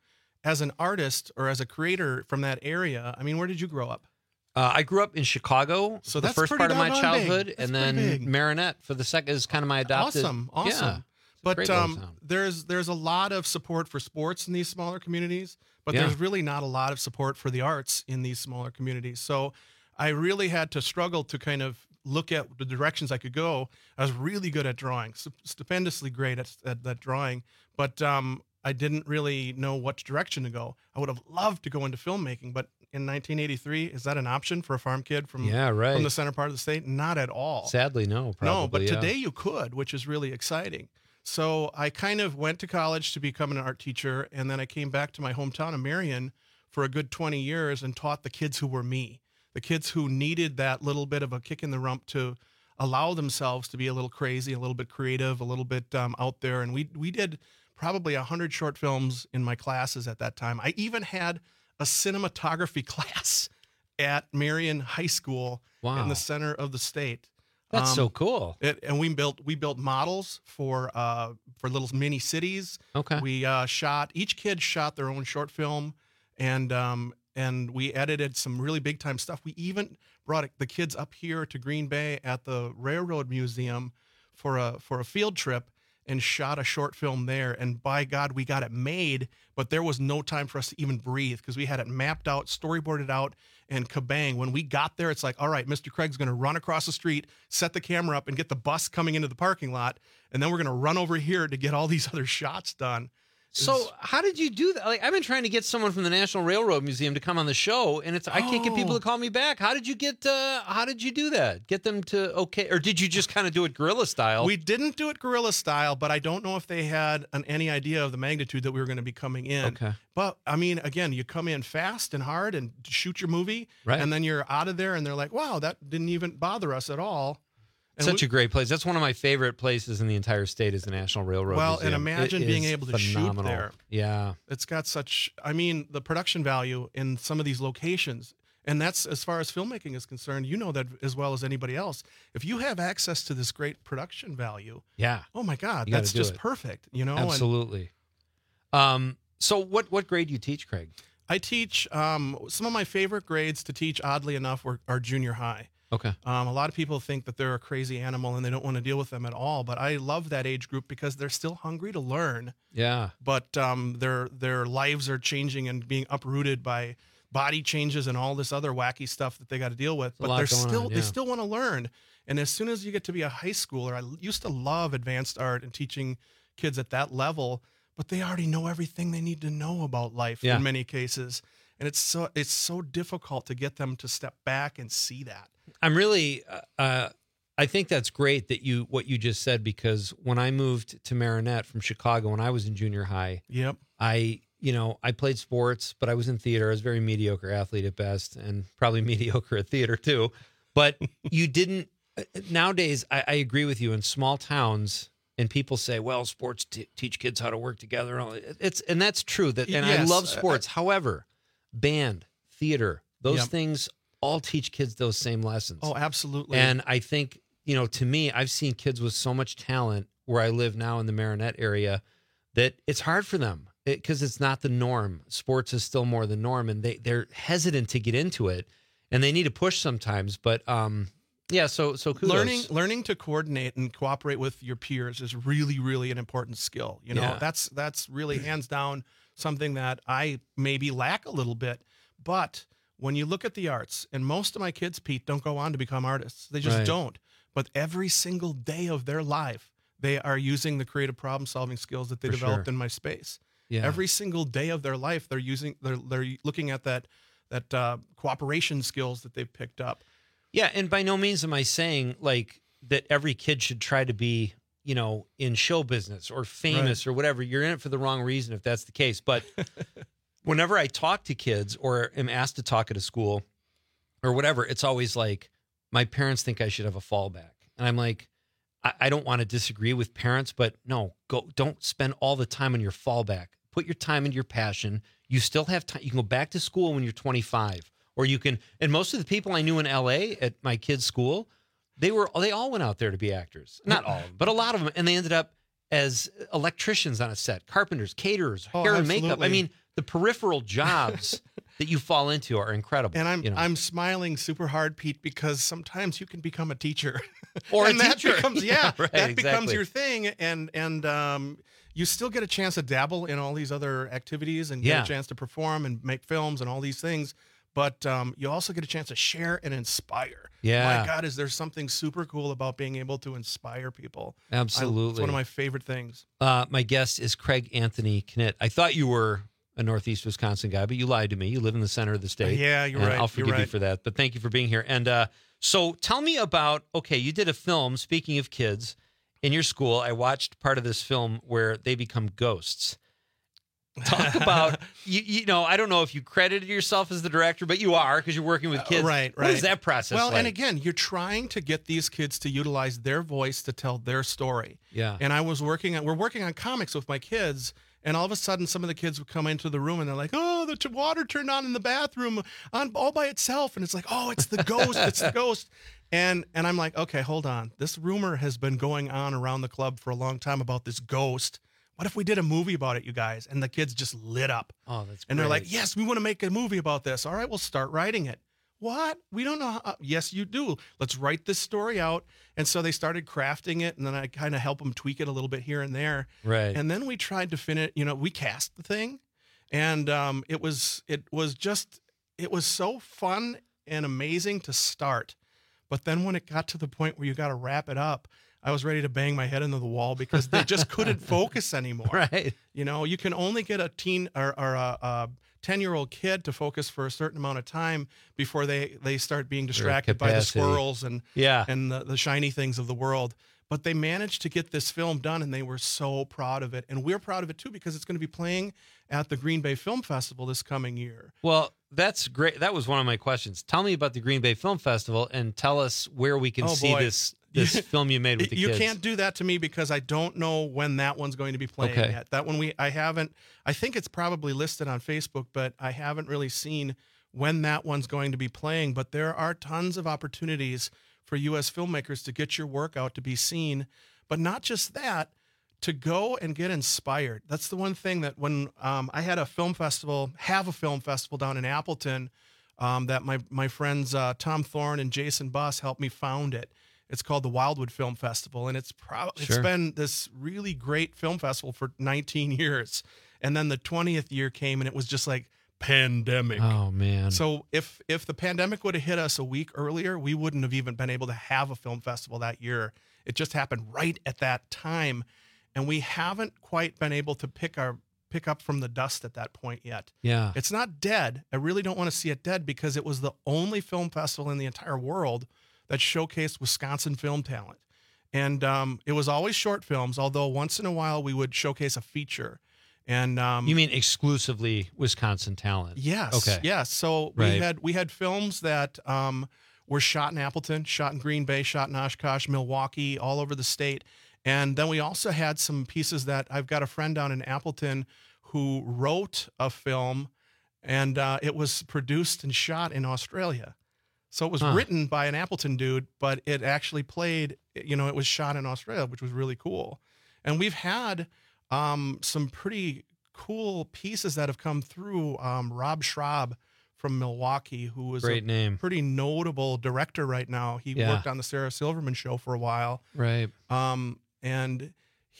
as an artist or as a creator from that area, I mean, where did you grow up? I grew up in Chicago, so the that's first pretty part of my doggone childhood, big. and That's then pretty big. Marinette for the second is kind of my adopted. Awesome. Yeah, it's a But great little town. there's a lot of support for sports in these smaller communities, but Yeah. there's really not a lot of support for the arts in these smaller communities. So I really had to struggle to kind of look at the directions I could go. I was really good at drawing, stupendously great at that drawing, but I didn't really know which direction to go. I would have loved to go into filmmaking, but in 1983, is that an option for a farm kid from the center part of the state? Not at all. Sadly, no. Probably, No, but yeah. today you could, which is really exciting. So I kind of went to college to become an art teacher, and then I came back to my hometown of Marion for a good 20 years and taught the kids who were me, the kids who needed that little bit of a kick in the rump to allow themselves to be a little crazy, a little bit creative, a little bit out there. And we did probably 100 short films in my classes at that time. I even had a cinematography class at Marion High School in the center of the state. That's so cool. And we built models for little mini cities. Okay. We each kid shot their own short film, and we edited some really big time stuff. We even brought the kids up here to Green Bay at the Railroad Museum for a field trip and shot a short film there. And by God, we got it made, but there was no time for us to even breathe because we had it mapped out, storyboarded out, and kabang. When we got there, it's like, all right, Mr. Craig's going to run across the street, set the camera up, and get the bus coming into the parking lot. And then we're going to run over here to get all these other shots done. So how did you do that? Like, I've been trying to get someone from the National Railroad Museum to come on the show, and I can't get people to call me back. How did you do that? Get them to okay, or did you just kind of do it guerrilla style? We didn't do it guerrilla style, but I don't know if they had any idea of the magnitude that we were going to be coming in. Okay. But I mean, again, you come in fast and hard and shoot your movie, Right. and then you're out of there, and they're like, "Wow, that didn't even bother us at all." And Such a great place. That's one of my favorite places in the entire state is the National Railroad Museum. and imagine It being is able to phenomenal. shoot there. Yeah. It's got such, I mean, the production value in some of these locations. And that's, as far as filmmaking is concerned, you know that as well as anybody else. If you have access to this great production value, Yeah. oh my God, You gotta that's do just it. perfect, you know? Absolutely. So what grade do you teach, Craig? I teach, some of my favorite grades to teach, oddly enough, are junior high. Okay. A lot of people think that they're a crazy animal and they don't want to deal with them at all. But I love that age group because they're still hungry to learn. Yeah. But their lives are changing and being uprooted by body changes and all this other wacky stuff that they got to deal with. But they still want to learn. And as soon as you get to be a high schooler, I used to love advanced art and teaching kids at that level. But they already know everything they need to know about life in many cases. And it's so difficult to get them to step back and see that. I'm really, I think that's great that what you just said, because when I moved to Marinette from Chicago when I was in junior high, yep, I played sports, but I was in theater. I was a very mediocre athlete at best, and probably mediocre at theater too. But you didn't. Nowadays, I agree with you. In small towns, and people say, "Well, sports teach kids how to work together." And that's true. And yes, I love sports. However, band, theater, those things all teach kids those same lessons. Oh, absolutely. And I think, to me, I've seen kids with so much talent where I live now in the Marinette area that it's hard for them because it's not the norm. Sports is still more the norm, and they're hesitant to get into it, and they need to push sometimes. But so kudos. Learning to coordinate and cooperate with your peers is really, really an important skill. That's really hands down something that I maybe lack a little bit. But when you look at the arts, and most of my kids, Pete, don't go on to become artists. They just don't. But every single day of their life, they are using the creative problem solving skills that they developed in my space. Yeah. Every single day of their life, they're looking at that cooperation skills that they've picked up. Yeah, and by no means am I saying like that every kid should try to be, in show business or famous or whatever. You're in it for the wrong reason if that's the case. But whenever I talk to kids or am asked to talk at a school or whatever, it's always like, my parents think I should have a fallback. And I'm like, I don't want to disagree with parents, but no, don't spend all the time on your fallback. Put your time into your passion. You still have time. You can go back to school when you're 25, or you can. And most of the people I knew in LA at my kids' school, they all went out there to be actors. Not all of them, but a lot of them. And they ended up as electricians on a set, carpenters, caterers, hair and makeup. I mean, the peripheral jobs that you fall into are incredible. And I'm smiling super hard, Pete, because sometimes you can become a teacher. Or and a teacher. That becomes your thing. And you still get a chance to dabble in all these other activities and get a chance to perform and make films and all these things. But you also get a chance to share and inspire. Yeah. My God, is there something super cool about being able to inspire people? Absolutely. It's one of my favorite things. My guest is Craig Anthony Knitt. I thought you were a Northeast Wisconsin guy, but you lied to me. You live in the center of the state. Yeah, you're right. I'll forgive you for that. But thank you for being here. And so tell me about, you did a film, speaking of kids, in your school. I watched part of this film where they become ghosts. Talk about, I don't know if you credited yourself as the director, but you are because you're working with kids. Right. What is that process like? And again, you're trying to get these kids to utilize their voice to tell their story. Yeah. And we're working on comics with my kids, and all of a sudden some of the kids would come into the room and they're like, oh, the water turned on in the bathroom all by itself. And it's like, oh, it's the ghost. It's the ghost. And I'm like, okay, hold on. This rumor has been going on around the club for a long time about this ghost. What if we did a movie about it, you guys? And the kids just lit up. Oh, that's great. And they're like, yes, we want to make a movie about this. All right, we'll start writing it. What? We don't know how. Yes, you do. Let's write this story out. And so they started crafting it, and then I kind of help them tweak it a little bit here and there. Right. And then we tried to finish, we cast the thing. And it was so fun and amazing to start. But then when it got to the point where you got to wrap it up, I was ready to bang my head into the wall because they just couldn't focus anymore. Right. You can only get a teen or a 10-year-old kid to focus for a certain amount of time before they start being distracted by the squirrels and the shiny things of the world. But they managed to get this film done, and they were so proud of it. And we're proud of it, too, because it's going to be playing at the Green Bay Film Festival this coming year. Well, that's great. That was one of my questions. Tell me about the Green Bay Film Festival and tell us where we can see this film you made with the kids. You can't do that to me because I don't know when that one's going to be playing yet. That one I think it's probably listed on Facebook, but I haven't really seen when that one's going to be playing. But there are tons of opportunities for U.S. filmmakers to get your work out to be seen. But not just that, to go and get inspired. That's the one thing that when I had a film festival down in Appleton that my friends Tom Thorne and Jason Buss helped me found it. It's called the Wildwood Film Festival, and it's been this really great film festival for 19 years. And then the 20th year came, and it was just like pandemic. Oh, man. So if the pandemic would have hit us a week earlier, we wouldn't have even been able to have a film festival that year. It just happened right at that time. And we haven't quite been able to pick our pick up from the dust at that point yet. Yeah. It's not dead. I really don't want to see it dead because it was the only film festival in the entire world that showcased Wisconsin film talent. And it was always short films, although once in a while we would showcase a feature. And you mean exclusively Wisconsin talent? Yes. Okay. Yes. So we had films that were shot in Appleton, shot in Green Bay, shot in Oshkosh, Milwaukee, all over the state. And then we also had some pieces that I've got a friend down in Appleton who wrote a film, and it was produced and shot in Australia. So it was written by an Appleton dude, but it actually played, it was shot in Australia, which was really cool. And we've had some pretty cool pieces that have come through. Rob Schraub from Milwaukee, who was Great name. Pretty notable director right now. He worked on the Sarah Silverman Show for a while. Right. And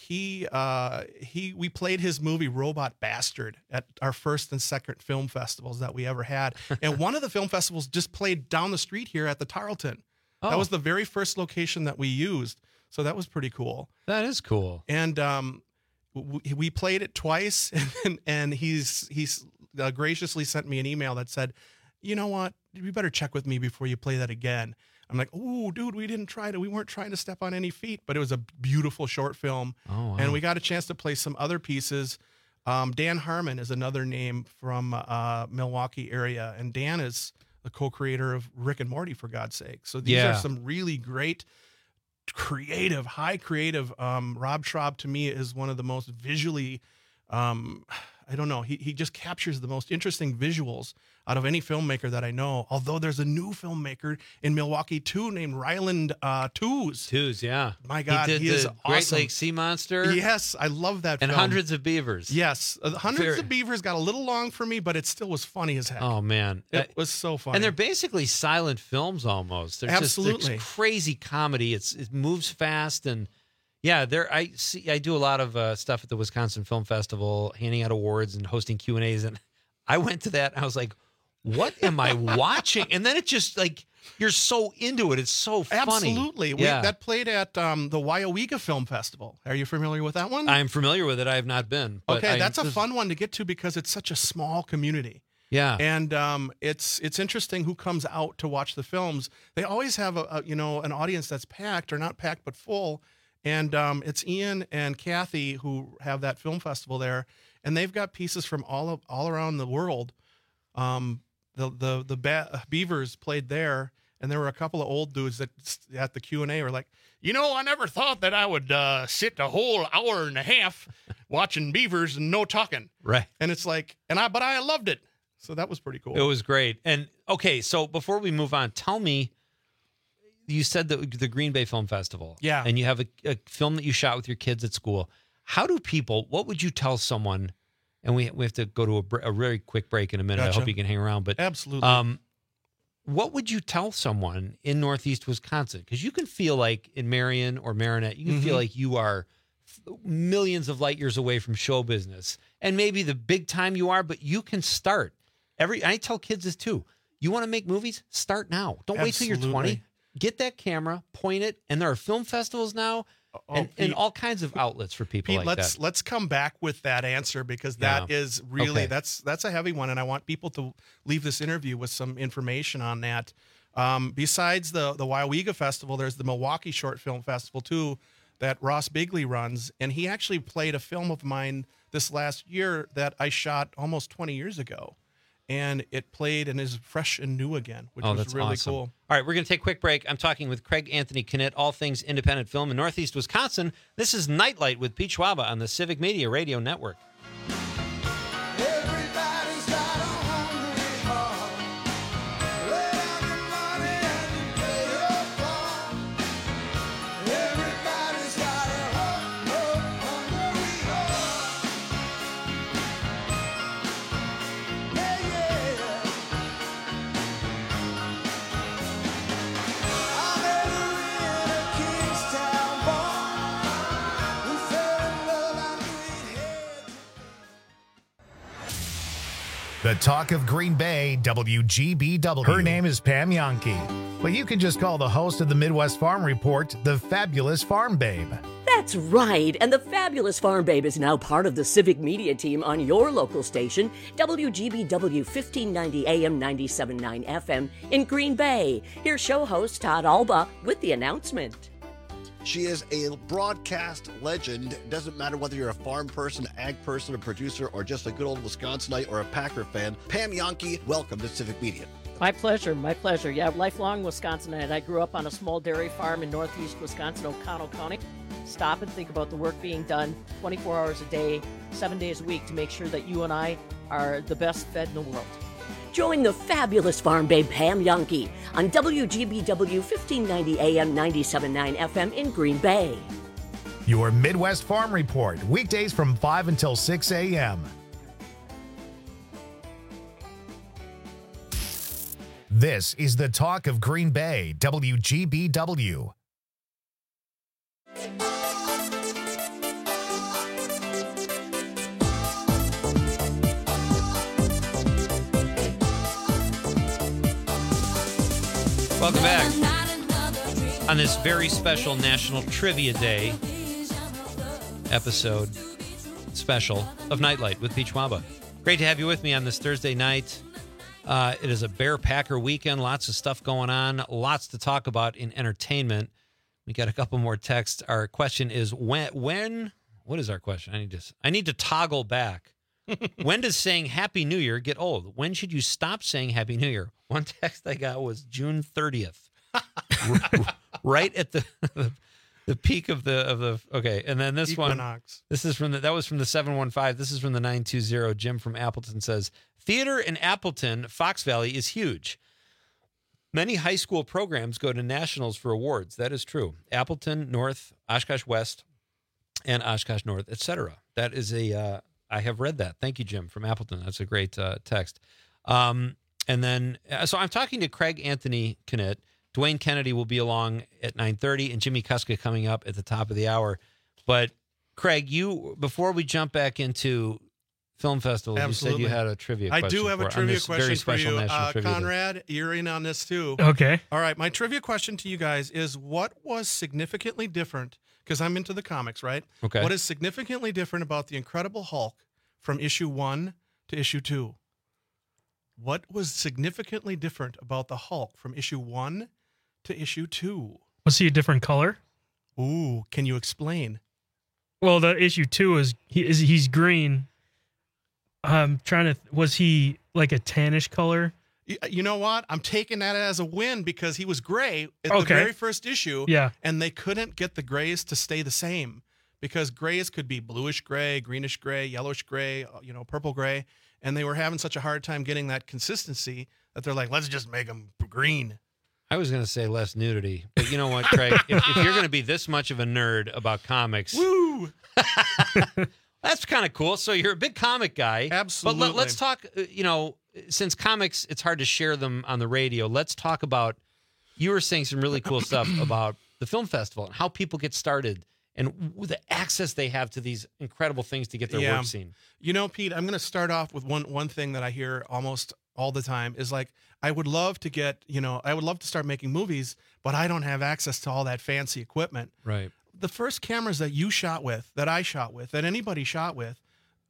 we played his movie Robot Bastard at our first and second film festivals that we ever had. And one of the film festivals just played down the street here at the Tarleton. Oh. That was the very first location that we used. So that was pretty cool. That is cool. And we played it twice, and he's graciously sent me an email that said, you know what, you better check with me before you play that again. I'm like, oh, dude, we weren't trying to step on any feet, but it was a beautiful short film. Oh, wow. And we got a chance to play some other pieces. Dan Harmon is another name from Milwaukee area, and Dan is the co-creator of Rick and Morty, for God's sake. So these are some really great, creative, high creative. Rob Schraub, to me, is one of the most visually, I don't know, he just captures the most interesting visuals out of any filmmaker that I know. Although there's a new filmmaker in Milwaukee too named Ryland Tews. Tews, yeah. My God, he is did awesome. Great Lake Sea Monster. Yes, I love that and film. Hundreds of Beavers. Yes, Hundreds of Beavers got a little long for me, but it still was funny as heck. Oh man, it was so funny. And they're basically silent films almost. They're Absolutely just crazy comedy. It moves fast and. Yeah, I do a lot of stuff at the Wisconsin Film Festival, handing out awards and hosting Q&As, and I went to that and I was like, what am I watching? And then it just like, you're so into it. It's so funny. Absolutely. That played at the Waiawega Film Festival. Are you familiar with that one? I'm familiar with it. I have not been. But okay, that's a fun one to get to because it's such a small community. Yeah. And it's interesting who comes out to watch the films. They always have an audience that's packed, or not packed, but full. And it's Ian and Kathy who have that film festival there, and they've got pieces from all around the world. The Beavers played there, and there were a couple of old dudes that at the Q&A were like, I never thought that I would sit a whole hour and a half watching Beavers and no talking. Right. And it's like, but I loved it. So that was pretty cool. It was great. And okay, so before we move on, tell me. You said the Green Bay Film Festival. Yeah. And you have a film that you shot with your kids at school. What would you tell someone, and we have to go to a very quick break in a minute. Gotcha. I hope you can hang around. But absolutely. What would you tell someone in Northeast Wisconsin? Because you can feel like in Marion or Marinette, you can feel like you are millions of light years away from show business. And maybe the big time you are, but you can start. I tell kids this too. You want to make movies? Start now. Don't wait till you're 20. Get that camera, point it, and there are film festivals now and all kinds of outlets for people like that. Let's come back with that answer because that is really that's a heavy one, and I want people to leave this interview with some information on that. Besides the Waiawega Festival, there's the Milwaukee Short Film Festival too that Ross Bigley runs, and he actually played a film of mine this last year that I shot almost 20 years ago. And it played and is fresh and new again, which was really awesome. cool. All right, we're going to take a quick break. I'm talking with Craig Anthony Knitt, all things independent film in Northeast Wisconsin. This is Nightlight with Pete Schwaba on the Civic Media Radio Network. The talk of Green Bay, WGBW. Her name is Pam Yankee, but you can just call the host of the Midwest Farm Report the Fabulous Farm Babe. That's right, and the Fabulous Farm Babe is now part of the Civic Media team on your local station, WGBW 1590 AM 97.9 FM in Green Bay. Here's show host Todd Alba with the announcement. She is a broadcast legend. It doesn't matter whether you're a farm person, ag person, a producer, or just a good old Wisconsinite or a Packer fan. Pam Yankee, welcome to Civic Media. My pleasure, my pleasure. Yeah, lifelong Wisconsinite. I grew up on a small dairy farm in northeast Wisconsin, O'Connell County. Stop and think about the work being done 24 hours a day, 7 days a week to make sure that you and I are the best fed in the world. Join the Fabulous Farm Babe Pam Yankee on WGBW 1590 AM 97.9 FM in Green Bay. Your Midwest Farm Report, weekdays from 5 until 6 a.m. This is the talk of Green Bay, WGBW. Welcome back on this very special National Trivia Day episode special of Nightlight with Peach Wamba. Great to have you with me on this Thursday night. It is a Bear Packer weekend. Lots of stuff going on. Lots to talk about in entertainment. We got a couple more texts. Our question is when what is our question? I need to toggle back. When does saying Happy New Year get old? When should you stop saying Happy New Year? One text I got was June 30th. Right at the peak of the okay. And then this Equinox. One, that was from the 715. This is from the 920. Jim from Appleton says, theater in Appleton, Fox Valley is huge. Many high school programs go to nationals for awards. That is true. Appleton North, Oshkosh West, and Oshkosh North, etc. That is I have read that. Thank you, Jim from Appleton. That's a great text. And then, so I'm talking to Craig Anthony Kennett. Dwayne Kennedy will be along at 9:30, and Jimmy Kuska coming up at the top of the hour. But Craig, before we jump back into Film Festival, Absolutely. You said you had a trivia question. I do have a trivia question for you. Conrad, you're in on this too. Okay. All right. My trivia question to you guys is what was significantly different, because I'm into the comics, right? Okay. What is significantly different about the Incredible Hulk from issue 1 to issue 2? What was significantly different about the Hulk from issue 1 to issue 2? Was he a different color? Ooh, can you explain? Well, the issue 2 is he's green. I'm trying to. Was he like a tannish color? You know what? I'm taking that as a win because he was gray at the Okay. very first issue. Yeah. And they couldn't get the grays to stay the same because grays could be bluish gray, greenish gray, yellowish gray, purple gray. And they were having such a hard time getting that consistency that they're like, let's just make them green. I was going to say less nudity, but you know what, Craig? if you're going to be this much of a nerd about comics, woo, that's kind of cool. So you're a big comic guy. Absolutely. But let's talk, since comics, it's hard to share them on the radio. Let's talk about, you were saying some really cool stuff about the film festival and how people get started and the access they have to these incredible things to get their work seen. You know, Pete, I'm going to start off with one thing that I hear almost all the time is like, I would love to start making movies, but I don't have access to all that fancy equipment. Right. The first cameras that you shot with, that I shot with, that anybody shot with,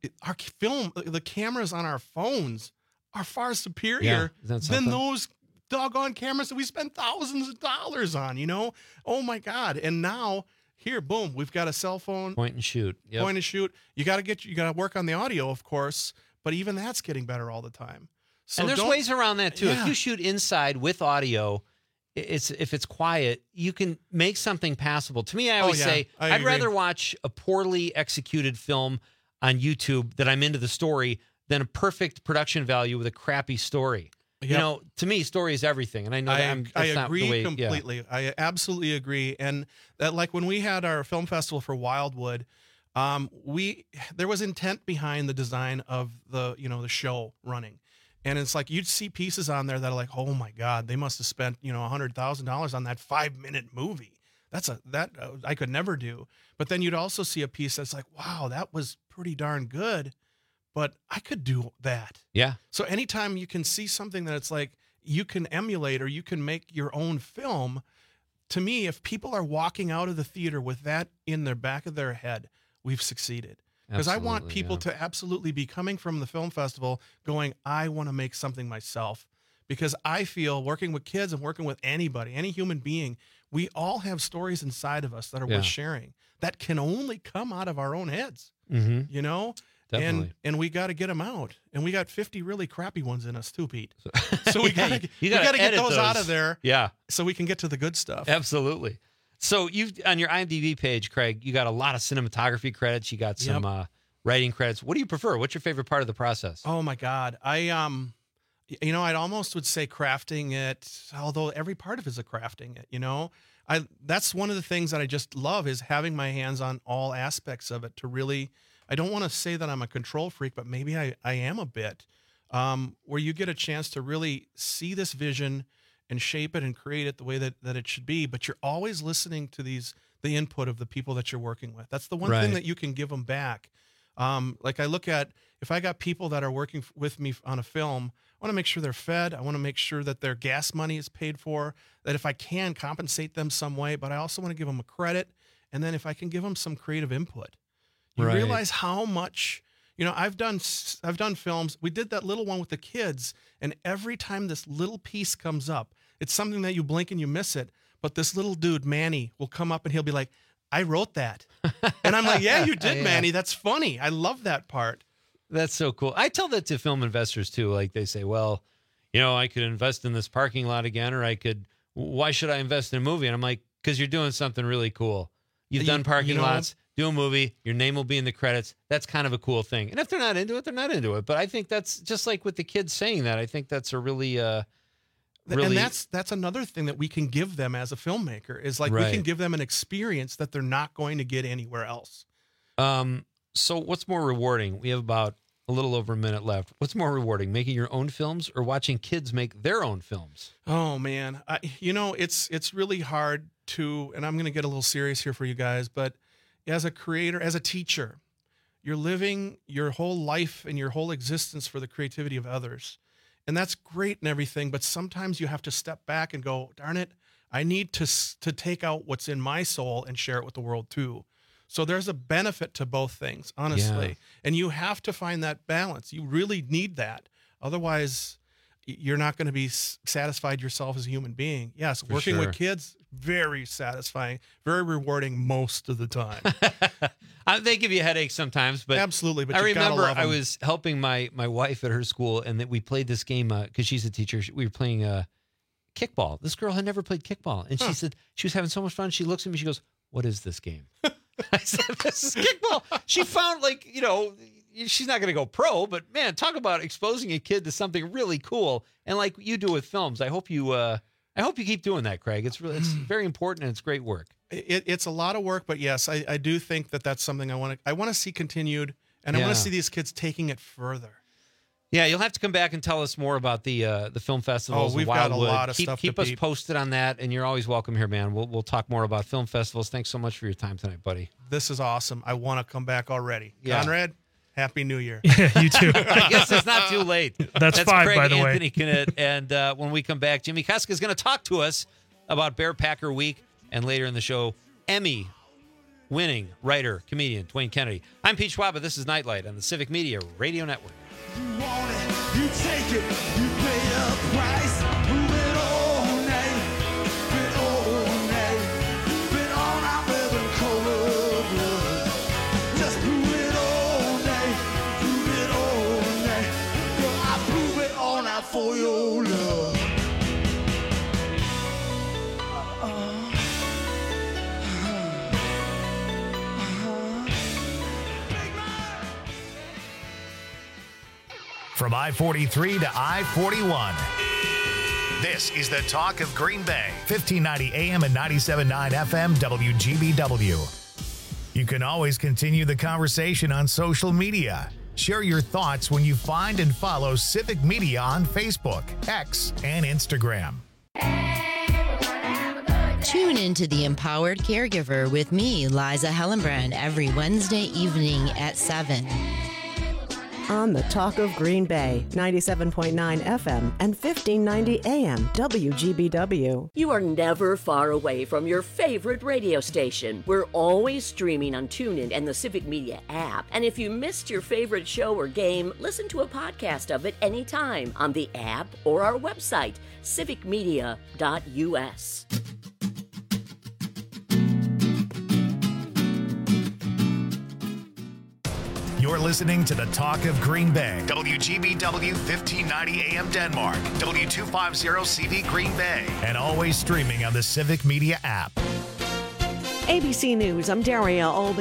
the cameras on our phones are far superior than those doggone cameras that we spend thousands of dollars on, Oh my God. And now here, boom, we've got a cell phone. Point and shoot. Yep. Point and shoot. You got to work on the audio, of course, but even that's getting better all the time. So and there's ways around that too. Yeah. If you shoot inside with audio, if it's quiet, you can make something passable. To me, I always say I'd rather watch a poorly executed film on YouTube that I'm into the story than a perfect production value with a crappy story. Yep. To me, story is everything, and I know I agree completely. I absolutely agree. And that, like when we had our film festival for Wildwood, there was intent behind the design of the show running. And it's like you'd see pieces on there that are like, oh my God, they must have spent $100,000 on that 5-minute movie. That I could never do. But then you'd also see a piece that's like, wow, that was pretty darn good, but I could do that. Yeah. So anytime you can see something that it's like you can emulate or you can make your own film, to me, if people are walking out of the theater with that in their back of their head, we've succeeded. Because I want people to absolutely be coming from the film festival going, I want to make something myself. Because I feel working with kids and working with anybody, any human being, we all have stories inside of us that are worth sharing that can only come out of our own heads, you know? Definitely. And we got to get them out. And we got 50 really crappy ones in us too, Pete. So we got to get those out of there so we can get to the good stuff. Absolutely. So you've on your IMDb page, Craig, you got a lot of cinematography credits. You got some writing credits. What do you prefer? What's your favorite part of the process? Oh my God. I'd almost would say crafting it, although every part of it is a crafting it, you know? That's one of the things that I just love is having my hands on all aspects of it to really, I don't want to say that I'm a control freak, but maybe I am a bit, where you get a chance to really see this vision and shape it and create it the way that it should be. But you're always listening to the input of the people that you're working with. That's the one thing that you can give them back. Like I look at, if I got people that are working with me on a film, I want to make sure they're fed. I want to make sure that their gas money is paid for, that if I can compensate them some way, but I also want to give them a credit. And then if I can give them some creative input, you realize how much, I've done films. We did that little one with the kids. And every time this little piece comes up, it's something that you blink and you miss it. But this little dude, Manny, will come up and he'll be like, I wrote that. And I'm like, yeah, you did, Manny. That's funny. I love that part. That's so cool. I tell that to film investors too. Like they say, well, I could invest in this parking lot again, or why should I invest in a movie? And I'm like, because you're doing something really cool. You've done parking lots, do a movie, your name will be in the credits. That's kind of a cool thing. And if they're not into it, they're not into it. But I think that's just like with the kids saying that. I think that's a really, and that's another thing that we can give them as a filmmaker is like we can give them an experience that they're not going to get anywhere else. So what's more rewarding? We have about a little over a minute left. What's more rewarding, making your own films or watching kids make their own films? Oh man, it's really hard to, and I'm going to get a little serious here for you guys, but as a creator, as a teacher, you're living your whole life and your whole existence for the creativity of others. And that's great and everything, but sometimes you have to step back and go, darn it, I need to take out what's in my soul and share it with the world too. So there's a benefit to both things, honestly. Yeah. And you have to find that balance. You really need that. Otherwise, you're not going to be satisfied yourself as a human being. Yes, working with kids, very satisfying, very rewarding most of the time. They give you headaches sometimes, but absolutely. But I remember I was helping my wife at her school, and that we played this game because she's a teacher. We were playing kickball. This girl had never played kickball, and she said she was having so much fun. She looks at me, she goes, "What is this game?" I said, "This is kickball." She found she's not going to go pro, but man, talk about exposing a kid to something really cool. And like you do with films, I hope you keep doing that, Craig. It's very important and it's great work. It's a lot of work, but yes, I do think that that's something I want to see continued, and I want to see these kids taking it further. Yeah, you'll have to come back and tell us more about the film festivals. Oh, we've got a lot of stuff. Keep us posted on that, and you're always welcome here, man. We'll talk more about film festivals. Thanks so much for your time tonight, buddy. This is awesome. I want to come back already. Yeah. Conrad, Happy New Year. Yeah, you too. I guess it's not too late. That's 5, Craig by the way. Anthony Kinnett, and when we come back, Jimmy Kuska is going to talk to us about Bear Packer Week, and later in the show, Emmy-winning writer, comedian Dwayne Kennedy. I'm Pete Schwaba. This is Nightlight on the Civic Media Radio Network. You want it, you take it, you pay a price. Move it all night, fit all night, fit on our living color blood. Just prove it all night, girl, I prove it all night for your love. From I-43 to I-41. This is the talk of Green Bay, 1590 AM and 97.9 FM WGBW. You can always continue the conversation on social media. Share your thoughts when you find and follow Civic Media on Facebook, X, and Instagram. Tune into The Empowered Caregiver with me, Liza Hellenbrand, every Wednesday evening at 7. on the Talk of Green Bay, 97.9 FM and 1590 AM WGBW. You are never far away from your favorite radio station. We're always streaming on TuneIn and the Civic Media app. And if you missed your favorite show or game, listen to a podcast of it anytime on the app or our website, civicmedia.us. You're listening to the Talk of Green Bay. WGBW 1590 AM Denmark. W250CV Green Bay. And always streaming on the Civic Media app. ABC News, I'm Daria Albee.